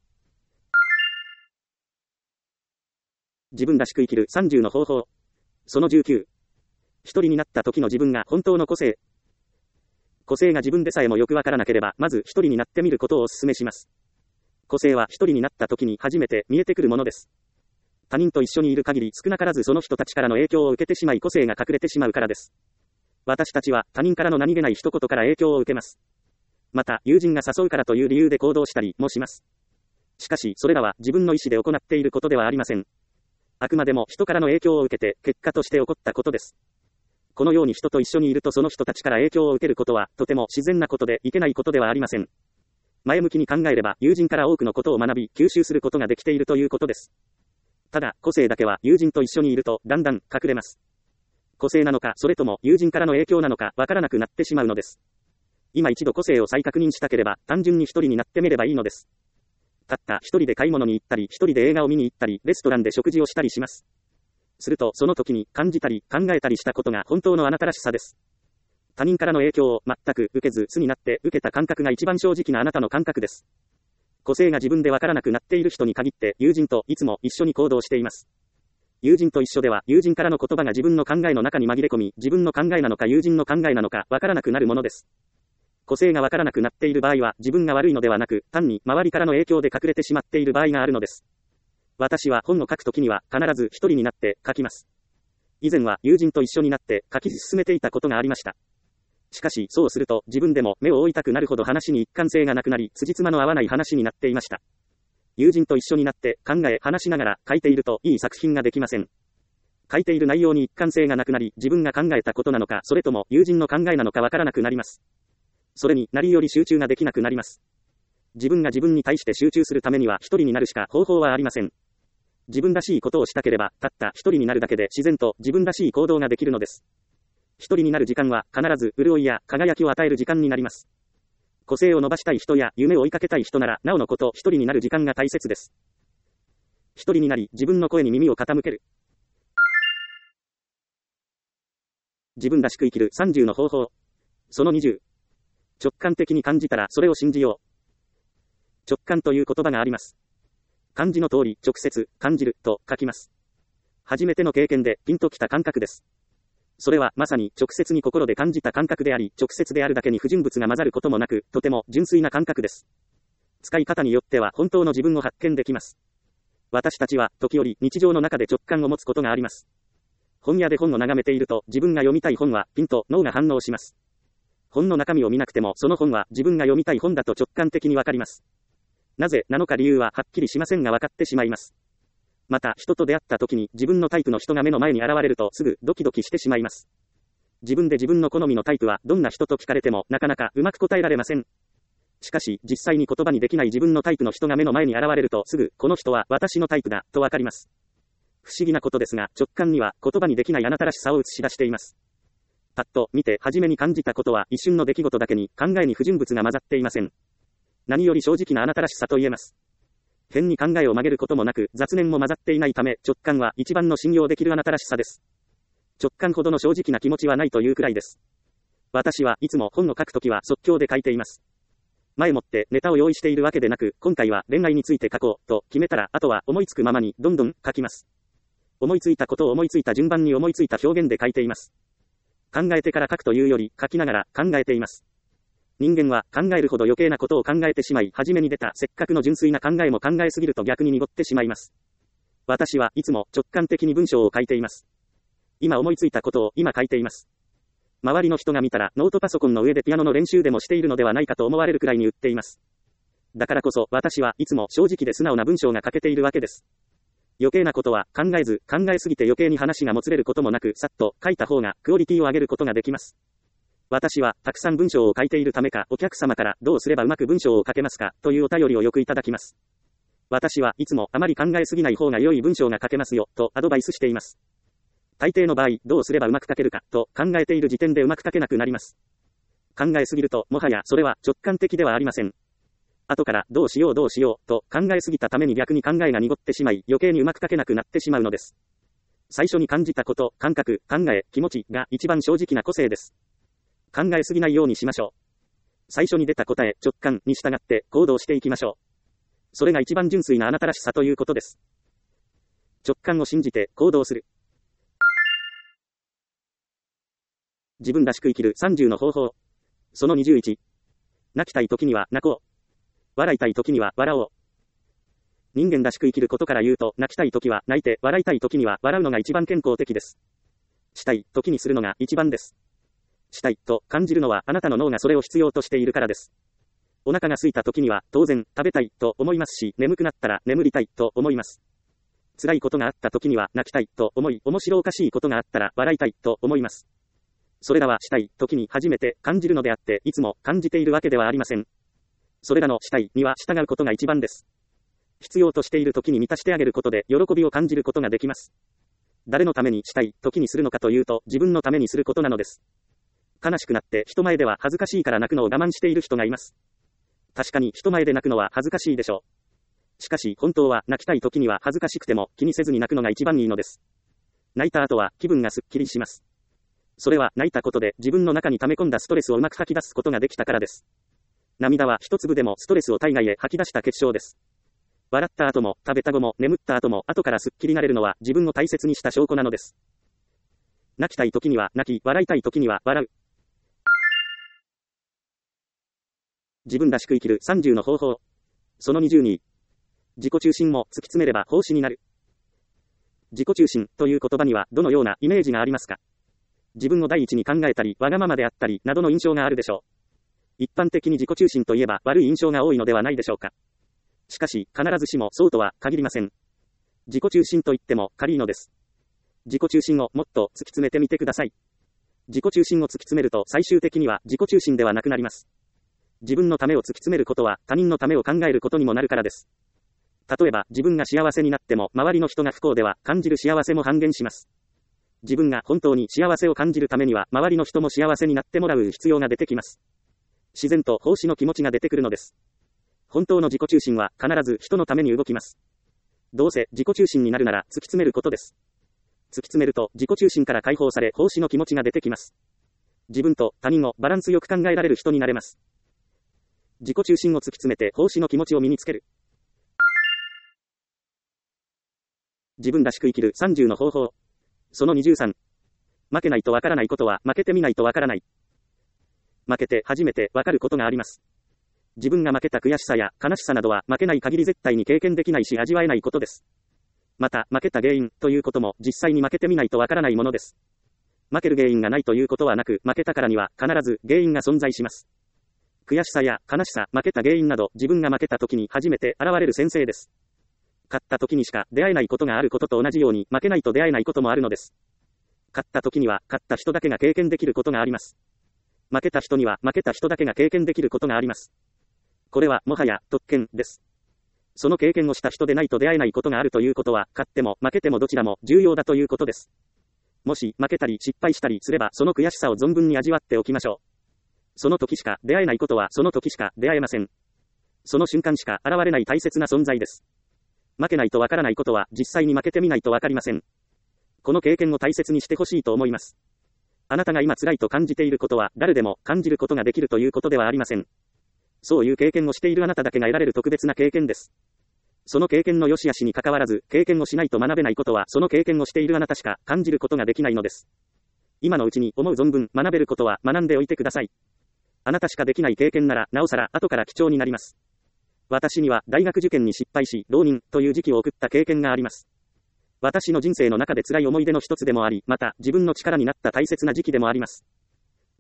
自分らしく生きるさんじゅうの方法。そのじゅうきゅう。一人になった時の自分が本当の個性。個性が自分でさえもよくわからなければ、まず一人になってみることをお勧めします。個性は一人になった時に初めて見えてくるものです。他人と一緒にいる限り少なからずその人たちからの影響を受けてしまい個性が隠れてしまうからです。私たちは他人からの何気ない一言から影響を受けます。また、友人が誘うからという理由で行動したりもします。しかし、それらは自分の意思で行っていることではありません。あくまでも人からの影響を受けて結果として起こったことです。このように人と一緒にいるとその人たちから影響を受けることはとても自然なことでいけないことではありません。前向きに考えれば友人から多くのことを学び吸収することができているということです。ただ、個性だけは友人と一緒にいるとだんだん隠れます。個性なのかそれとも友人からの影響なのかわからなくなってしまうのです。今一度個性を再確認したければ単純に一人になってみればいいのです。たった一人で買い物に行ったり、一人で映画を見に行ったり、レストランで食事をしたりします。すると、その時に感じたり、考えたりしたことが本当のあなたらしさです。他人からの影響を全く受けず、素になって受けた感覚が一番正直なあなたの感覚です。個性が自分でわからなくなっている人に限って、友人といつも一緒に行動しています。友人と一緒では、友人からの言葉が自分の考えの中に紛れ込み、自分の考えなのか友人の考えなのかわからなくなるものです。個性がわからなくなっている場合は、自分が悪いのではなく、単に周りからの影響で隠れてしまっている場合があるのです。私は本を書くときには、必ず一人になって書きます。以前は友人と一緒になって書き進めていたことがありました。しかし、そうすると、自分でも目を覆いたくなるほど話に一貫性がなくなり、辻褄の合わない話になっていました。友人と一緒になって考え話しながら書いていると、いい作品ができません。書いている内容に一貫性がなくなり、自分が考えたことなのか、それとも友人の考えなのかわからなくなります。それになりより集中ができなくなります。自分が自分に対して集中するためには一人になるしか方法はありません。自分らしいことをしたければ、たった一人になるだけで自然と自分らしい行動ができるのです。一人になる時間は必ず潤いや輝きを与える時間になります。個性を伸ばしたい人や夢を追いかけたい人なら、なおのこと一人になる時間が大切です。一人になり自分の声に耳を傾ける。自分らしく生きるさんじゅうの方法。そのにじゅう。直感的に感じたらそれを信じよう。直感という言葉があります。漢字の通り、直接、感じる、と書きます。初めての経験でピンときた感覚です。それはまさに直接に心で感じた感覚であり、直接であるだけに不純物が混ざることもなく、とても純粋な感覚です。使い方によっては本当の自分を発見できます。私たちは、時折、日常の中で直感を持つことがあります。本屋で本を眺めていると、自分が読みたい本は、ピンと脳が反応します。本の中身を見なくても、その本は自分が読みたい本だと直感的にわかります。なぜなのか理由ははっきりしませんが分かってしまいます。また、人と出会った時に自分のタイプの人が目の前に現れるとすぐドキドキしてしまいます。自分で自分の好みのタイプはどんな人と聞かれてもなかなかうまく答えられません。しかし、実際に言葉にできない自分のタイプの人が目の前に現れるとすぐ、この人は私のタイプだ、とわかります。不思議なことですが、直感には言葉にできないあなたらしさを映し出しています。パッと見て初めに感じたことは一瞬の出来事だけに考えに不純物が混ざっていません。何より正直なあなたらしさと言えます。変に考えを曲げることもなく雑念も混ざっていないため直感は一番の信用できるあなたらしさです。直感ほどの正直な気持ちはないというくらいです。私はいつも本を書くときは即興で書いています。前もってネタを用意しているわけでなく、今回は恋愛について書こうと決めたら、あとは思いつくままにどんどん書きます。思いついたことを思いついた順番に思いついた表現で書いています。考えてから書くというより書きながら考えています。人間は考えるほど余計なことを考えてしまい、初めに出たせっかくの純粋な考えも考えすぎると逆に濁ってしまいます。私はいつも直感的に文章を書いています。今思いついたことを今書いています。 周りの人が見たらノートパソコンの上でピアノの練習でもしているのではないかと思われるくらいに言っています。だからこそ私はいつも正直で素直な文章が書けているわけです。余計なことは考えず、考えすぎて余計に話がもつれることもなく、さっと書いた方がクオリティを上げることができます。私はたくさん文章を書いているためか、お客様からどうすればうまく文章を書けますかというお便りをよくいただきます。私はいつもあまり考えすぎない方が良い文章が書けますよとアドバイスしています。大抵の場合、どうすればうまく書けるかと考えている時点でうまく書けなくなります。考えすぎると、もはやそれは直感的ではありません。後からどうしようどうしようと考えすぎたために逆に考えが濁ってしまい、余計にうまく書けなくなってしまうのです。最初に感じたこと、感覚、考え、気持ちが一番正直な個性です。考えすぎないようにしましょう。最初に出た答え、直感に従って行動していきましょう。それが一番純粋なあなたらしさということです。直感を信じて行動する。自分らしく生きるさんじゅうの方法。そのにじゅういち。泣きたい時には泣こう。笑いたい時には笑おう。人間らしく生きることから言うと、泣きたい時は泣いて、笑いたい時には笑うのが一番健康的です。したい時にするのが一番です。したいと感じるのはあなたの脳がそれを必要としているからです。お腹が空いた時には当然食べたいと思いますし、眠くなったら眠りたいと思います。辛いことがあった時には泣きたいと思い、面白おかしいことがあったら笑いたいと思います。それらはしたい時に初めて感じるのであって、いつも感じているわけではありません。それらのしたいには従うことが一番です。必要としている時に満たしてあげることで喜びを感じることができます。誰のためにしたい時にするのかというと、自分のためにすることなのです。悲しくなって人前では恥ずかしいから泣くのを我慢している人がいます。確かに人前で泣くのは恥ずかしいでしょう。しかし本当は泣きたい時には恥ずかしくても気にせずに泣くのが一番いいのです。泣いた後は気分がすっきりします。それは泣いたことで自分の中に溜め込んだストレスをうまく吐き出すことができたからです。涙は一粒でもストレスを体外へ吐き出した結晶です。笑った後も食べた後も眠った後も後からすっきりなれるのは自分を大切にした証拠なのです。泣きたい時には泣き、笑いたい時には笑う。自分らしく生きるさんじゅうの方法。そのにじゅうに。自己中心も突き詰めれば奉仕になる。自己中心という言葉にはどのようなイメージがありますか？自分を第一に考えたり、わがままであったり、などの印象があるでしょう。一般的に自己中心といえば悪い印象が多いのではないでしょうか。しかし、必ずしもそうとは限りません。自己中心といっても軽いのです。自己中心をもっと突き詰めてみてください。自己中心を突き詰めると最終的には自己中心ではなくなります。自分のためを突き詰めることは他人のためを考えることにもなるからです。例えば自分が幸せになっても周りの人が不幸では感じる幸せも半減します。自分が本当に幸せを感じるためには周りの人も幸せになってもらう必要が出てきます。自然と奉仕の気持ちが出てくるのです。本当の自己中心は必ず人のために動きます。どうせ自己中心になるなら突き詰めることです。突き詰めると自己中心から解放され奉仕の気持ちが出てきます。自分と他人をバランスよく考えられる人になれます。自己中心を突き詰めて奉仕の気持ちを身につける。自分らしく生きるさんじゅうの方法。そのにじゅうさん。負けないとわからないことは負けてみないとわからない。負けて初めてわかることがあります。自分が負けた悔しさや悲しさなどは負けない限り絶対に経験できないし味わえないことです。また、負けた原因ということも実際に負けてみないとわからないものです。負ける原因がないということはなく、負けたからには必ず原因が存在します。悔しさや悲しさ、負けた原因など自分が負けた時に初めて現れる先生です。勝った時にしか出会えないことがあることと同じように負けないと出会えないこともあるのです。勝った時には勝った人だけが経験できることがあります。負けた人には負けた人だけが経験できることがあります。これはもはや特権です。その経験をした人でないと出会えないことがあるということは、勝っても負けてもどちらも重要だということです。もし負けたり失敗したりすればその悔しさを存分に味わっておきましょう。その時しか出会えないことはその時しか出会えません。その瞬間しか現れない大切な存在です。負けないとわからないことは実際に負けてみないとわかりません。この経験を大切にしてほしいと思います。あなたが今辛いと感じていることは誰でも感じることができるということではありません。そういう経験をしているあなただけが得られる特別な経験です。その経験の良し悪しに関わらず、経験をしないと学べないことはその経験をしているあなたしか感じることができないのです。今のうちに思う存分学べることは学んでおいてください。あなたしかできない経験ならなおさら後から貴重になります。私には大学受験に失敗し浪人という時期を送った経験があります。私の人生の中で辛い思い出の一つでもあり、また自分の力になった大切な時期でもあります。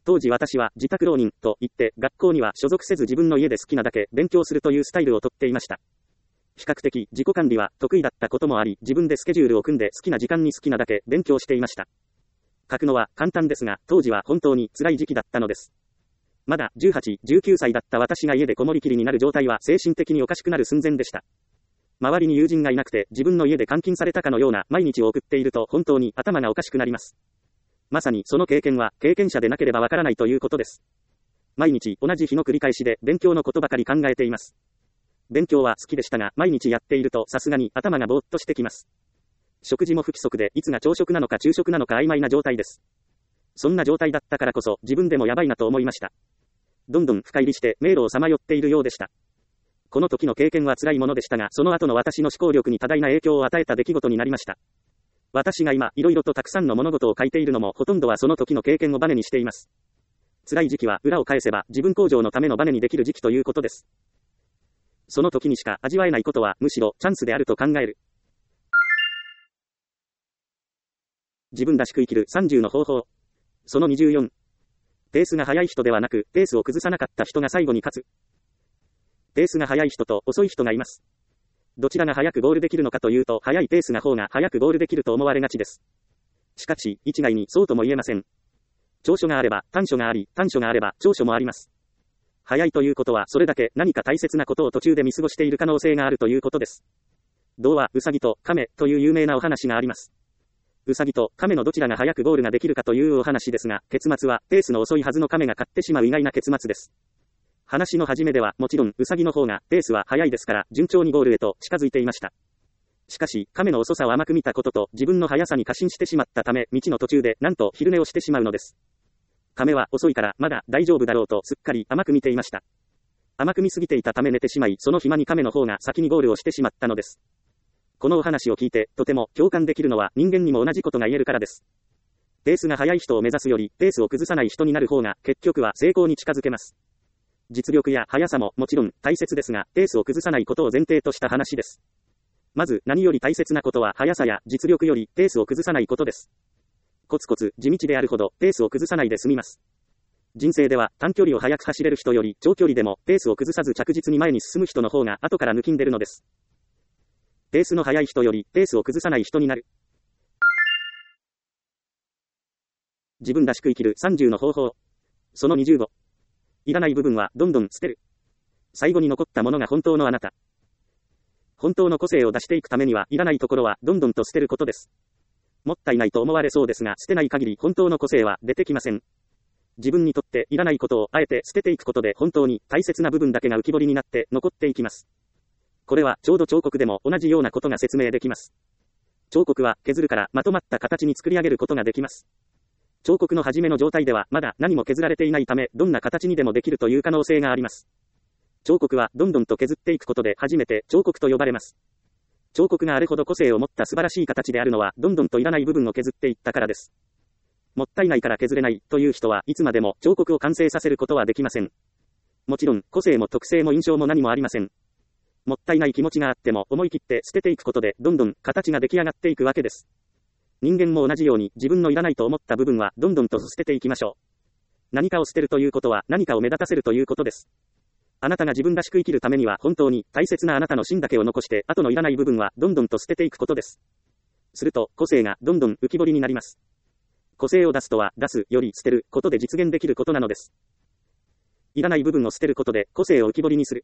当時私は自宅浪人と言って、学校には所属せず自分の家で好きなだけ勉強するというスタイルをとっていました。比較的自己管理は得意だったこともあり、自分でスケジュールを組んで好きな時間に好きなだけ勉強していました。書くのは簡単ですが、当時は本当に辛い時期だったのです。まだじゅうはち、じゅうきゅうさいだった私が家でこもりきりになる状態は精神的におかしくなる寸前でした。周りに友人がいなくて自分の家で監禁されたかのような毎日を送っていると本当に頭がおかしくなります。まさにその経験は経験者でなければわからないということです。毎日同じ日の繰り返しで勉強のことばかり考えています。勉強は好きでしたが、毎日やっているとさすがに頭がぼーっとしてきます。食事も不規則でいつが朝食なのか昼食なのか曖昧な状態です。そんな状態だったからこそ自分でもやばいなと思いました。どんどん深入りして迷路をさまよっているようでした。この時の経験は辛いものでしたが、その後の私の思考力に多大な影響を与えた出来事になりました。私が今、いろいろとたくさんの物事を書いているのも、ほとんどはその時の経験をバネにしています。辛い時期は裏を返せば自分向上のためのバネにできる時期ということです。その時にしか味わえないことはむしろチャンスであると考える。自分らしく生きるさんじゅうの方法。そのにじゅうよん。ペースが速い人ではなく、ペースを崩さなかった人が最後に勝つ。ペースが速い人と遅い人がいます。どちらが早くゴールできるのかというと、速いペースが方が早くゴールできると思われがちです。しかし、一概にそうとも言えません。長所があれば短所があり、短所があれば長所もあります。速いということはそれだけ何か大切なことを途中で見過ごしている可能性があるということです。童話、ウサギと亀という有名なお話があります。ウサギと亀のどちらが早くゴールができるかというお話ですが、結末はペースの遅いはずの亀が勝ってしまう意外な結末です。話の始めではもちろんウサギの方がペースは速いですから順調にゴールへと近づいていました。しかし亀の遅さを甘く見たことと自分の速さに過信してしまったため、道の途中でなんと昼寝をしてしまうのです。亀は遅いからまだ大丈夫だろうとすっかり甘く見ていました。甘く見すぎていたため寝てしまい、その暇に亀の方が先にゴールをしてしまったのです。このお話を聞いてとても共感できるのは人間にも同じことが言えるからです。ペースが速い人を目指すよりペースを崩さない人になる方が結局は成功に近づけます。実力や速さももちろん大切ですが、ペースを崩さないことを前提とした話です。まず何より大切なことは速さや実力よりペースを崩さないことです。コツコツ地道であるほどペースを崩さないで済みます。人生では短距離を速く走れる人より長距離でもペースを崩さず着実に前に進む人の方が後から抜きんでるのです。ペースの速い人よりペースを崩さない人になる。自分らしく生きるさんじゅうの方法。そのにじゅうご。いらない部分はどんどん捨てる。最後に残ったものが本当のあなた。本当の個性を出していくためには、いらないところはどんどんと捨てることです。もったいないと思われそうですが、捨てない限り本当の個性は出てきません。自分にとっていらないことをあえて捨てていくことで本当に大切な部分だけが浮き彫りになって残っていきます。これはちょうど彫刻でも同じようなことが説明できます。彫刻は削るからまとまった形に作り上げることができます。彫刻の初めの状態ではまだ何も削られていないため、どんな形にでもできるという可能性があります。彫刻はどんどんと削っていくことで初めて彫刻と呼ばれます。彫刻があれほど個性を持った素晴らしい形であるのは、どんどんといらない部分を削っていったからです。もったいないから削れないという人はいつまでも彫刻を完成させることはできません。もちろん個性も特性も印象も何もありません。もったいない気持ちがあっても思い切って捨てていくことでどんどん形が出来上がっていくわけです。人間も同じように自分のいらないと思った部分はどんどんと捨てていきましょう。何かを捨てるということは何かを目立たせるということです。あなたが自分らしく生きるためには本当に大切なあなたの芯だけを残して後のいらない部分はどんどんと捨てていくことです。すると個性がどんどん浮き彫りになります。個性を出すとは出すより捨てることで実現できることなのです。いらない部分を捨てることで個性を浮き彫りにする。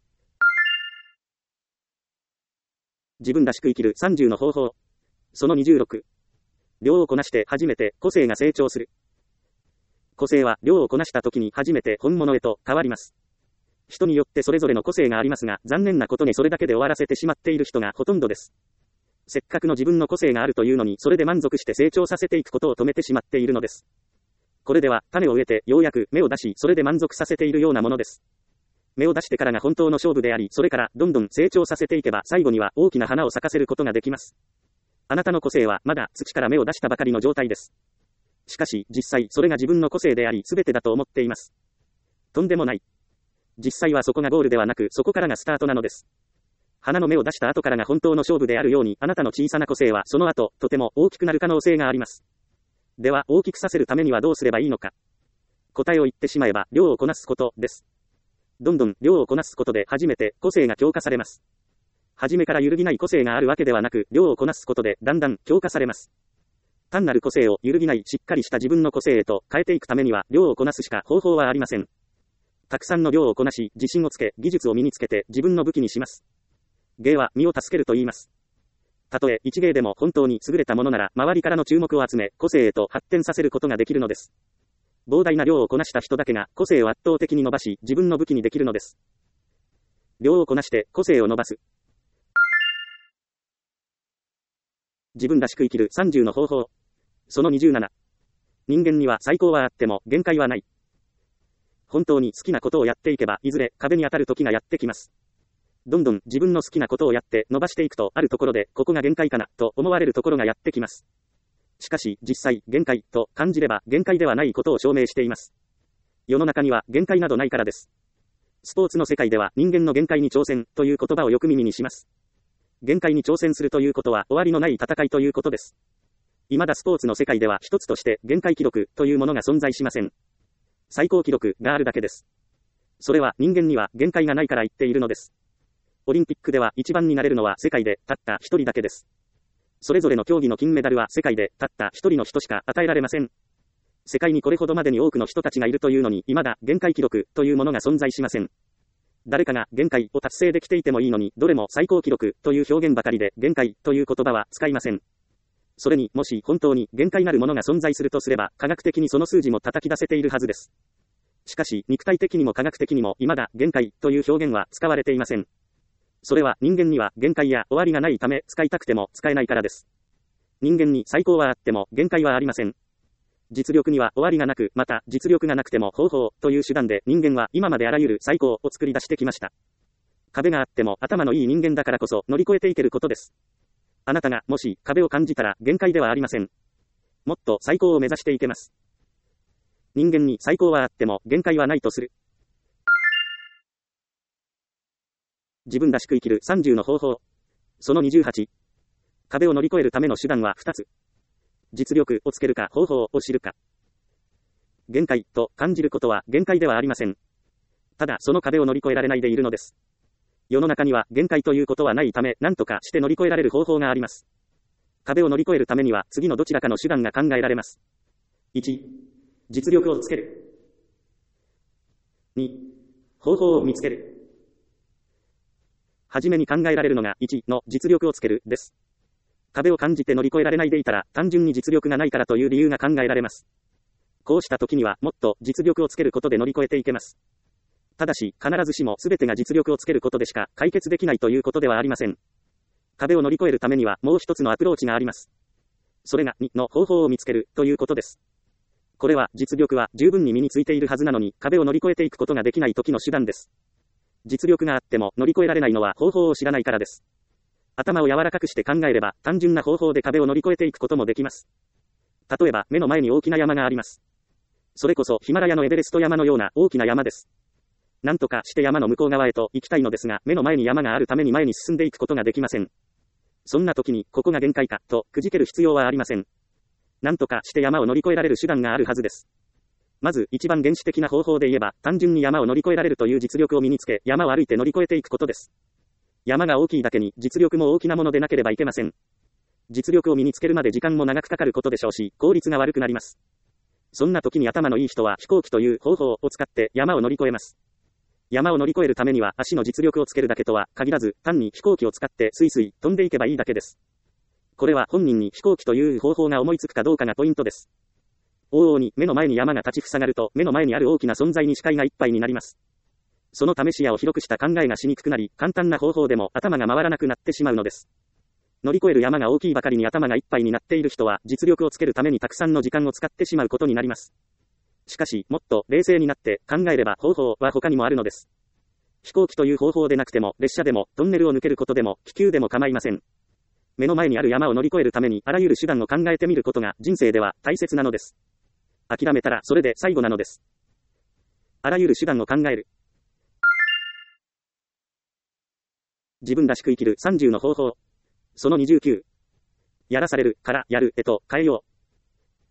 自分らしく生きるさんじゅうの方法。そのにじゅうろく。量をこなして初めて個性が成長する。個性は量をこなした時に初めて本物へと変わります。人によってそれぞれの個性がありますが、残念なことにそれだけで終わらせてしまっている人がほとんどです。せっかくの自分の個性があるというのに、それで満足して成長させていくことを止めてしまっているのです。これでは種を植えてようやく芽を出し、それで満足させているようなものです。芽を出してからが本当の勝負であり、それからどんどん成長させていけば最後には大きな花を咲かせることができます。あなたの個性はまだ土から芽を出したばかりの状態です。しかし実際それが自分の個性であり全てだと思っています。とんでもない。実際はそこがゴールではなく、そこからがスタートなのです。花の芽を出した後からが本当の勝負であるように、あなたの小さな個性はその後とても大きくなる可能性があります。では大きくさせるためにはどうすればいいのか。 答えを言ってしまえば、量をこなすことです。どんどん量をこなすことで初めて個性が強化されます。初めから揺るぎない個性があるわけではなく、量をこなすことでだんだん強化されます。単なる個性を揺るぎないしっかりした自分の個性へと変えていくためには、量をこなすしか方法はありません。たくさんの量をこなし、自信をつけ、技術を身につけて自分の武器にします。芸は身を助けると言います。たとえ一芸でも本当に優れたものなら、周りからの注目を集め、個性へと発展させることができるのです。膨大な量をこなした人だけが個性を圧倒的に伸ばし、自分の武器にできるのです。量をこなして個性を伸ばす。自分らしく生きるさんじゅうの方法。そのにじゅうなな。人間には最高はあっても限界はない。本当に好きなことをやっていけば、いずれ壁に当たる時がやってきます。どんどん自分の好きなことをやって伸ばしていくと、あるところでここが限界かなと思われるところがやってきます。しかし実際限界と感じれば限界ではないことを証明しています。世の中には限界などないからです。スポーツの世界では人間の限界に挑戦という言葉をよく耳にします。限界に挑戦するということは終わりのない戦いということです。未だスポーツの世界では一つとして限界記録というものが存在しません。最高記録があるだけです。それは人間には限界がないから言っているのです。オリンピックでは一番になれるのは世界でたった一人だけです。それぞれの競技の金メダルは世界でたった一人の人しか与えられません。世界にこれほどまでに多くの人たちがいるというのに、未だ限界記録というものが存在しません。誰かが限界を達成できていてもいいのに、どれも最高記録という表現ばかりで限界という言葉は使いません。それにもし本当に限界なるものが存在するとすれば、科学的にその数字も叩き出せているはずです。しかし肉体的にも科学的にも未だ限界という表現は使われていません。それは人間には限界や終わりがないため使いたくても使えないからです。人間に最高はあっても限界はありません。実力には終わりがなく、また実力がなくても方法という手段で人間は今まであらゆる最高を作り出してきました。壁があっても頭のいい人間だからこそ乗り越えていけることです。あなたがもし壁を感じたら限界ではありません。もっと最高を目指していけます。人間に最高はあっても限界はないとする。自分らしく生きるさんじゅうの方法。そのにじゅうはち。壁を乗り越えるための手段はふたつ。実力をつけるか方法を知るか。限界と感じることは限界ではありません。ただその壁を乗り越えられないでいるのです。世の中には限界ということはないため、何とかして乗り越えられる方法があります。壁を乗り越えるためには次のどちらかの手段が考えられます。いち. 実力をつける。に. 方法を見つける。はじめに考えられるのがいちの実力をつけるです。壁を感じて乗り越えられないでいたら、単純に実力がないからという理由が考えられます。こうした時にはもっと実力をつけることで乗り越えていけます。ただし、必ずしも全てが実力をつけることでしか解決できないということではありません。壁を乗り越えるためにはもう一つのアプローチがあります。それがにの方法を見つけるということです。これは実力は十分に身についているはずなのに、壁を乗り越えていくことができない時の手段です。実力があっても乗り越えられないのは方法を知らないからです。頭を柔らかくして考えれば、単純な方法で壁を乗り越えていくこともできます。例えば、目の前に大きな山があります。それこそヒマラヤのエベレスト山のような大きな山です。なんとかして山の向こう側へと行きたいのですが、目の前に山があるために前に進んでいくことができません。そんな時に、ここが限界か、とくじける必要はありません。なんとかして山を乗り越えられる手段があるはずです。まず、一番原始的な方法で言えば、単純に山を乗り越えられるという実力を身につけ、山を歩いて乗り越えていくことです。山が大きいだけに、実力も大きなものでなければいけません。実力を身につけるまで時間も長くかかることでしょうし、効率が悪くなります。そんな時に頭のいい人は飛行機という方法を使って山を乗り越えます。山を乗り越えるためには足の実力をつけるだけとは限らず、単に飛行機を使ってスイスイ飛んでいけばいいだけです。これは本人に飛行機という方法が思いつくかどうかがポイントです。往々に目の前に山が立ちふさがると、目の前にある大きな存在に視界がいっぱいになります。そのため視野を広くした考えがしにくくなり、簡単な方法でも頭が回らなくなってしまうのです。乗り越える山が大きいばかりに頭がいっぱいになっている人は、実力をつけるためにたくさんの時間を使ってしまうことになります。しかし、もっと冷静になって考えれば方法は他にもあるのです。飛行機という方法でなくても、列車でも、トンネルを抜けることでも、気球でも構いません。目の前にある山を乗り越えるために、あらゆる手段を考えてみることが人生では大切なのです。諦めたらそれで最後なのです。あらゆる手段を考える。自分らしく生きるさんじゅうの方法。そのにじゅうきゅう。やらされるからやるへと変えよう。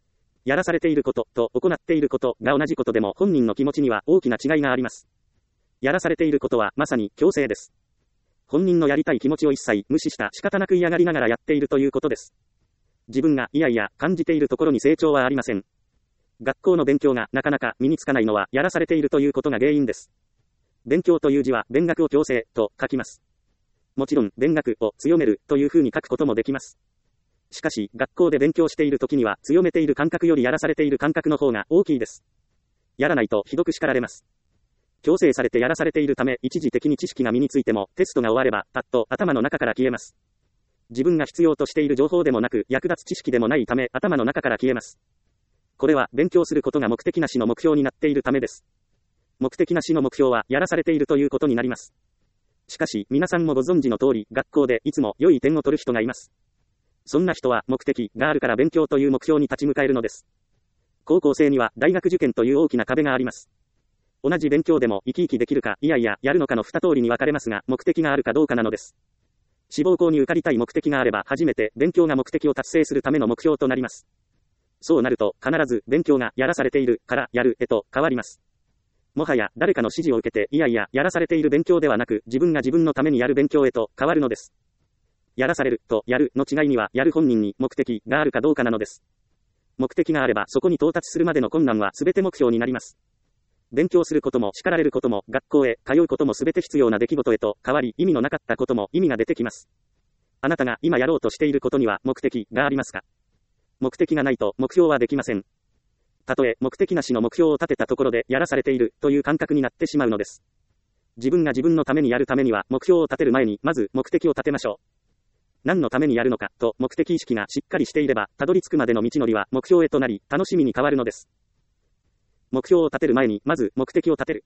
やらされていることと行っていることが同じことでも本人の気持ちには大きな違いがあります。やらされていることはまさに強制です。本人のやりたい気持ちを一切無視した仕方なく嫌がりながらやっているということです。自分がいやいや感じているところに成長はありません。学校の勉強がなかなか身につかないのはやらされているということが原因です。勉強という字は勉学を強制と書きます。もちろん勉学を強めるという風に書くこともできます。しかし学校で勉強している時には強めている感覚よりやらされている感覚の方が大きいです。やらないとひどく叱られます。強制されてやらされているため一時的に知識が身についてもテストが終わればパッと頭の中から消えます。自分が必要としている情報でもなく役立つ知識でもないため頭の中から消えます。これは勉強することが目的なしの目標になっているためです。目的なしの目標はやらされているということになります。しかし皆さんもご存知の通り学校でいつも良い点を取る人がいます。そんな人は目的があるから勉強という目標に立ち向かえるのです。高校生には大学受験という大きな壁があります。同じ勉強でも生き生きできるかいやいややるのかの二通りに分かれますが目的があるかどうかなのです。志望校に受かりたい目的があれば初めて勉強が目的を達成するための目標となります。そうなると必ず勉強がやらされているからやるへと変わります。もはや誰かの指示を受けていやいややらされている勉強ではなく自分が自分のためにやる勉強へと変わるのです。やらされるとやるの違いにはやる本人に目的があるかどうかなのです。目的があればそこに到達するまでの困難は全て目標になります。勉強することも叱られることも学校へ通うことも全て必要な出来事へと変わり意味のなかったことも意味が出てきます。あなたが今やろうとしていることには目的がありますか？目的がないと目標はできません。たとえ目的なしの目標を立てたところでやらされているという感覚になってしまうのです。自分が自分のためにやるためには目標を立てる前にまず目的を立てましょう。何のためにやるのかと目的意識がしっかりしていればたどり着くまでの道のりは目標へとなり楽しみに変わるのです。目標を立てる前にまず目的を立てる。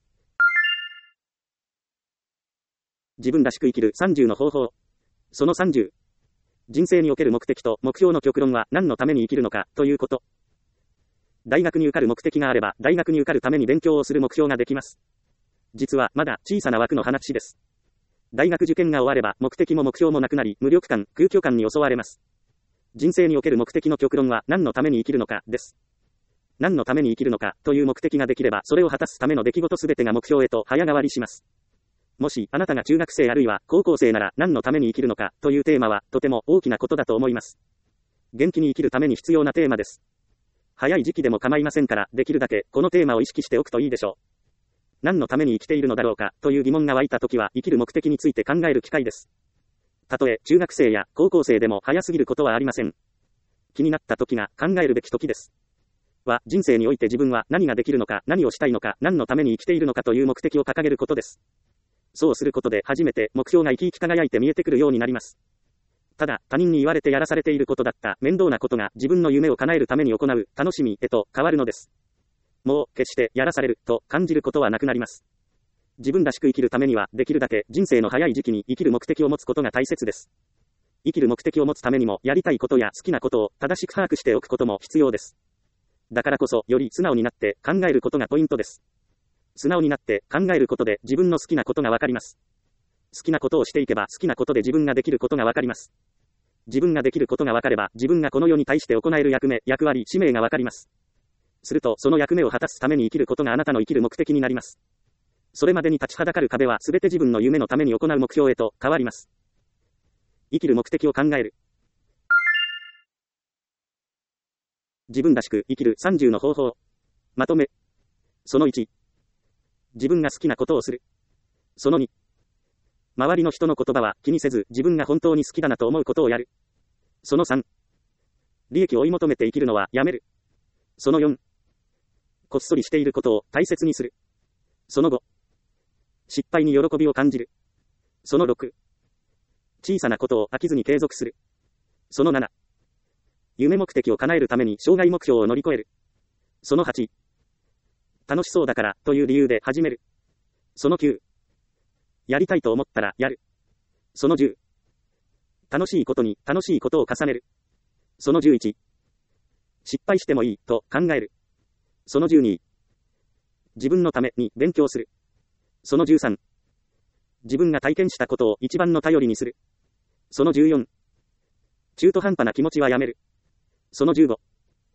自分らしく生きるさんじゅうの方法。そのさんじゅう。人生における目的と目標の極論は何のために生きるのかということ。大学に受かる目的があれば大学に受かるために勉強をする目標ができます。実はまだ小さな枠の話です。大学受験が終われば目的も目標もなくなり無力感、空虚感に襲われます。人生における目的の極論は何のために生きるのかです。何のために生きるのかという目的ができればそれを果たすための出来事すべてが目標へと早変わりします。もしあなたが中学生あるいは高校生なら何のために生きるのかというテーマはとても大きなことだと思います。元気に生きるために必要なテーマです。早い時期でも構いませんからできるだけこのテーマを意識しておくといいでしょう。何のために生きているのだろうかという疑問が湧いたときは生きる目的について考える機会です。たとえ中学生や高校生でも早すぎることはありません。気になった時が考えるべき時です。は人生において自分は何ができるのか何をしたいのか何のために生きているのかという目的を掲げることです。そうすることで初めて目標が生き生き輝いて見えてくるようになります。ただ他人に言われてやらされていることだった面倒なことが自分の夢を叶えるために行う楽しみへと変わるのです。もう決してやらされると感じることはなくなります。自分らしく生きるためにはできるだけ人生の早い時期に生きる目的を持つことが大切です。生きる目的を持つためにもやりたいことや好きなことを正しく把握しておくことも必要です。だからこそより素直になって考えることがポイントです。素直になって考えることで自分の好きなことがわかります。好きなことをしていけば好きなことで自分ができることがわかります。自分ができることがわかれば自分がこの世に対して行える役目、役割、使命がわかります。するとその役目を果たすために生きることがあなたの生きる目的になります。それまでに立ちはだかる壁はすべて自分の夢のために行う目標へと変わります。生きる目的を考える。自分らしく生きるさんじゅうの方法。まとめ。そのいち。自分が好きなことをする。そのに。周りの人の言葉は気にせず自分が本当に好きだなと思うことをやる。そのさん。利益を追い求めて生きるのはやめる。そのよん。こっそりしていることを大切にする。そのご。失敗に喜びを感じる。そのろく。小さなことを飽きずに継続する。そのなな。夢目的を叶えるために障害目標を乗り越える。そのはち。楽しそうだからという理由で始める。そのきゅう。やりたいと思ったらやる。そのじゅう。楽しいことに楽しいことを重ねる。そのじゅういち。失敗してもいいと考える。そのじゅうに。自分のために勉強する。そのじゅうさん。自分が体験したことを一番の頼りにする。そのじゅうよん。中途半端な気持ちはやめる。そのじゅうご。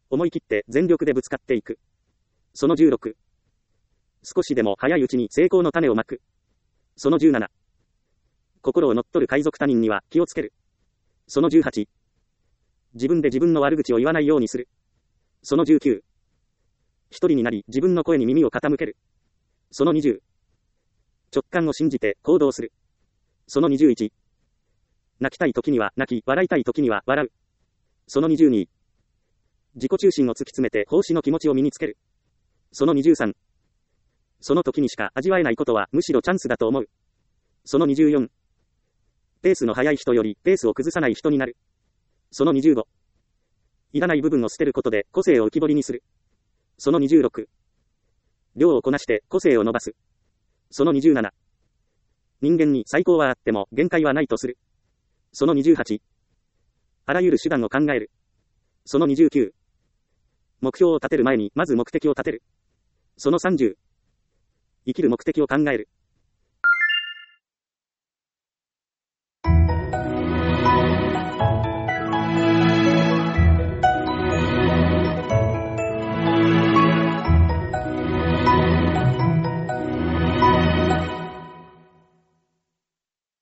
思い切って全力でぶつかっていく。そのじゅうろく。少しでも早いうちに成功の種をまく。そのじゅうなな。心を乗っ取る海賊他人には気をつける。そのじゅうはち。自分で自分の悪口を言わないようにする。そのじゅうきゅう。一人になり自分の声に耳を傾ける。そのにじゅう。直感を信じて行動する。そのにじゅういち。泣きたい時には泣き、笑いたい時には笑う。そのにじゅうに。自己中心を突き詰めて奉仕の気持ちを身につける。そのにじゅうさん。その時にしか味わえないことはむしろチャンスだと思う。そのにじゅうよん。ペースの速い人よりペースを崩さない人になる。そのにじゅうご。いらない部分を捨てることで個性を浮き彫りにする。そのにじゅうろく。量をこなして個性を伸ばす。そのにじゅうなな。人間に最高はあっても限界はないとする。そのにじゅうはち。あらゆる手段を考える。そのにじゅうきゅう。目標を立てる前にまず目的を立てる。そのさんじゅう。生きる目的を考える。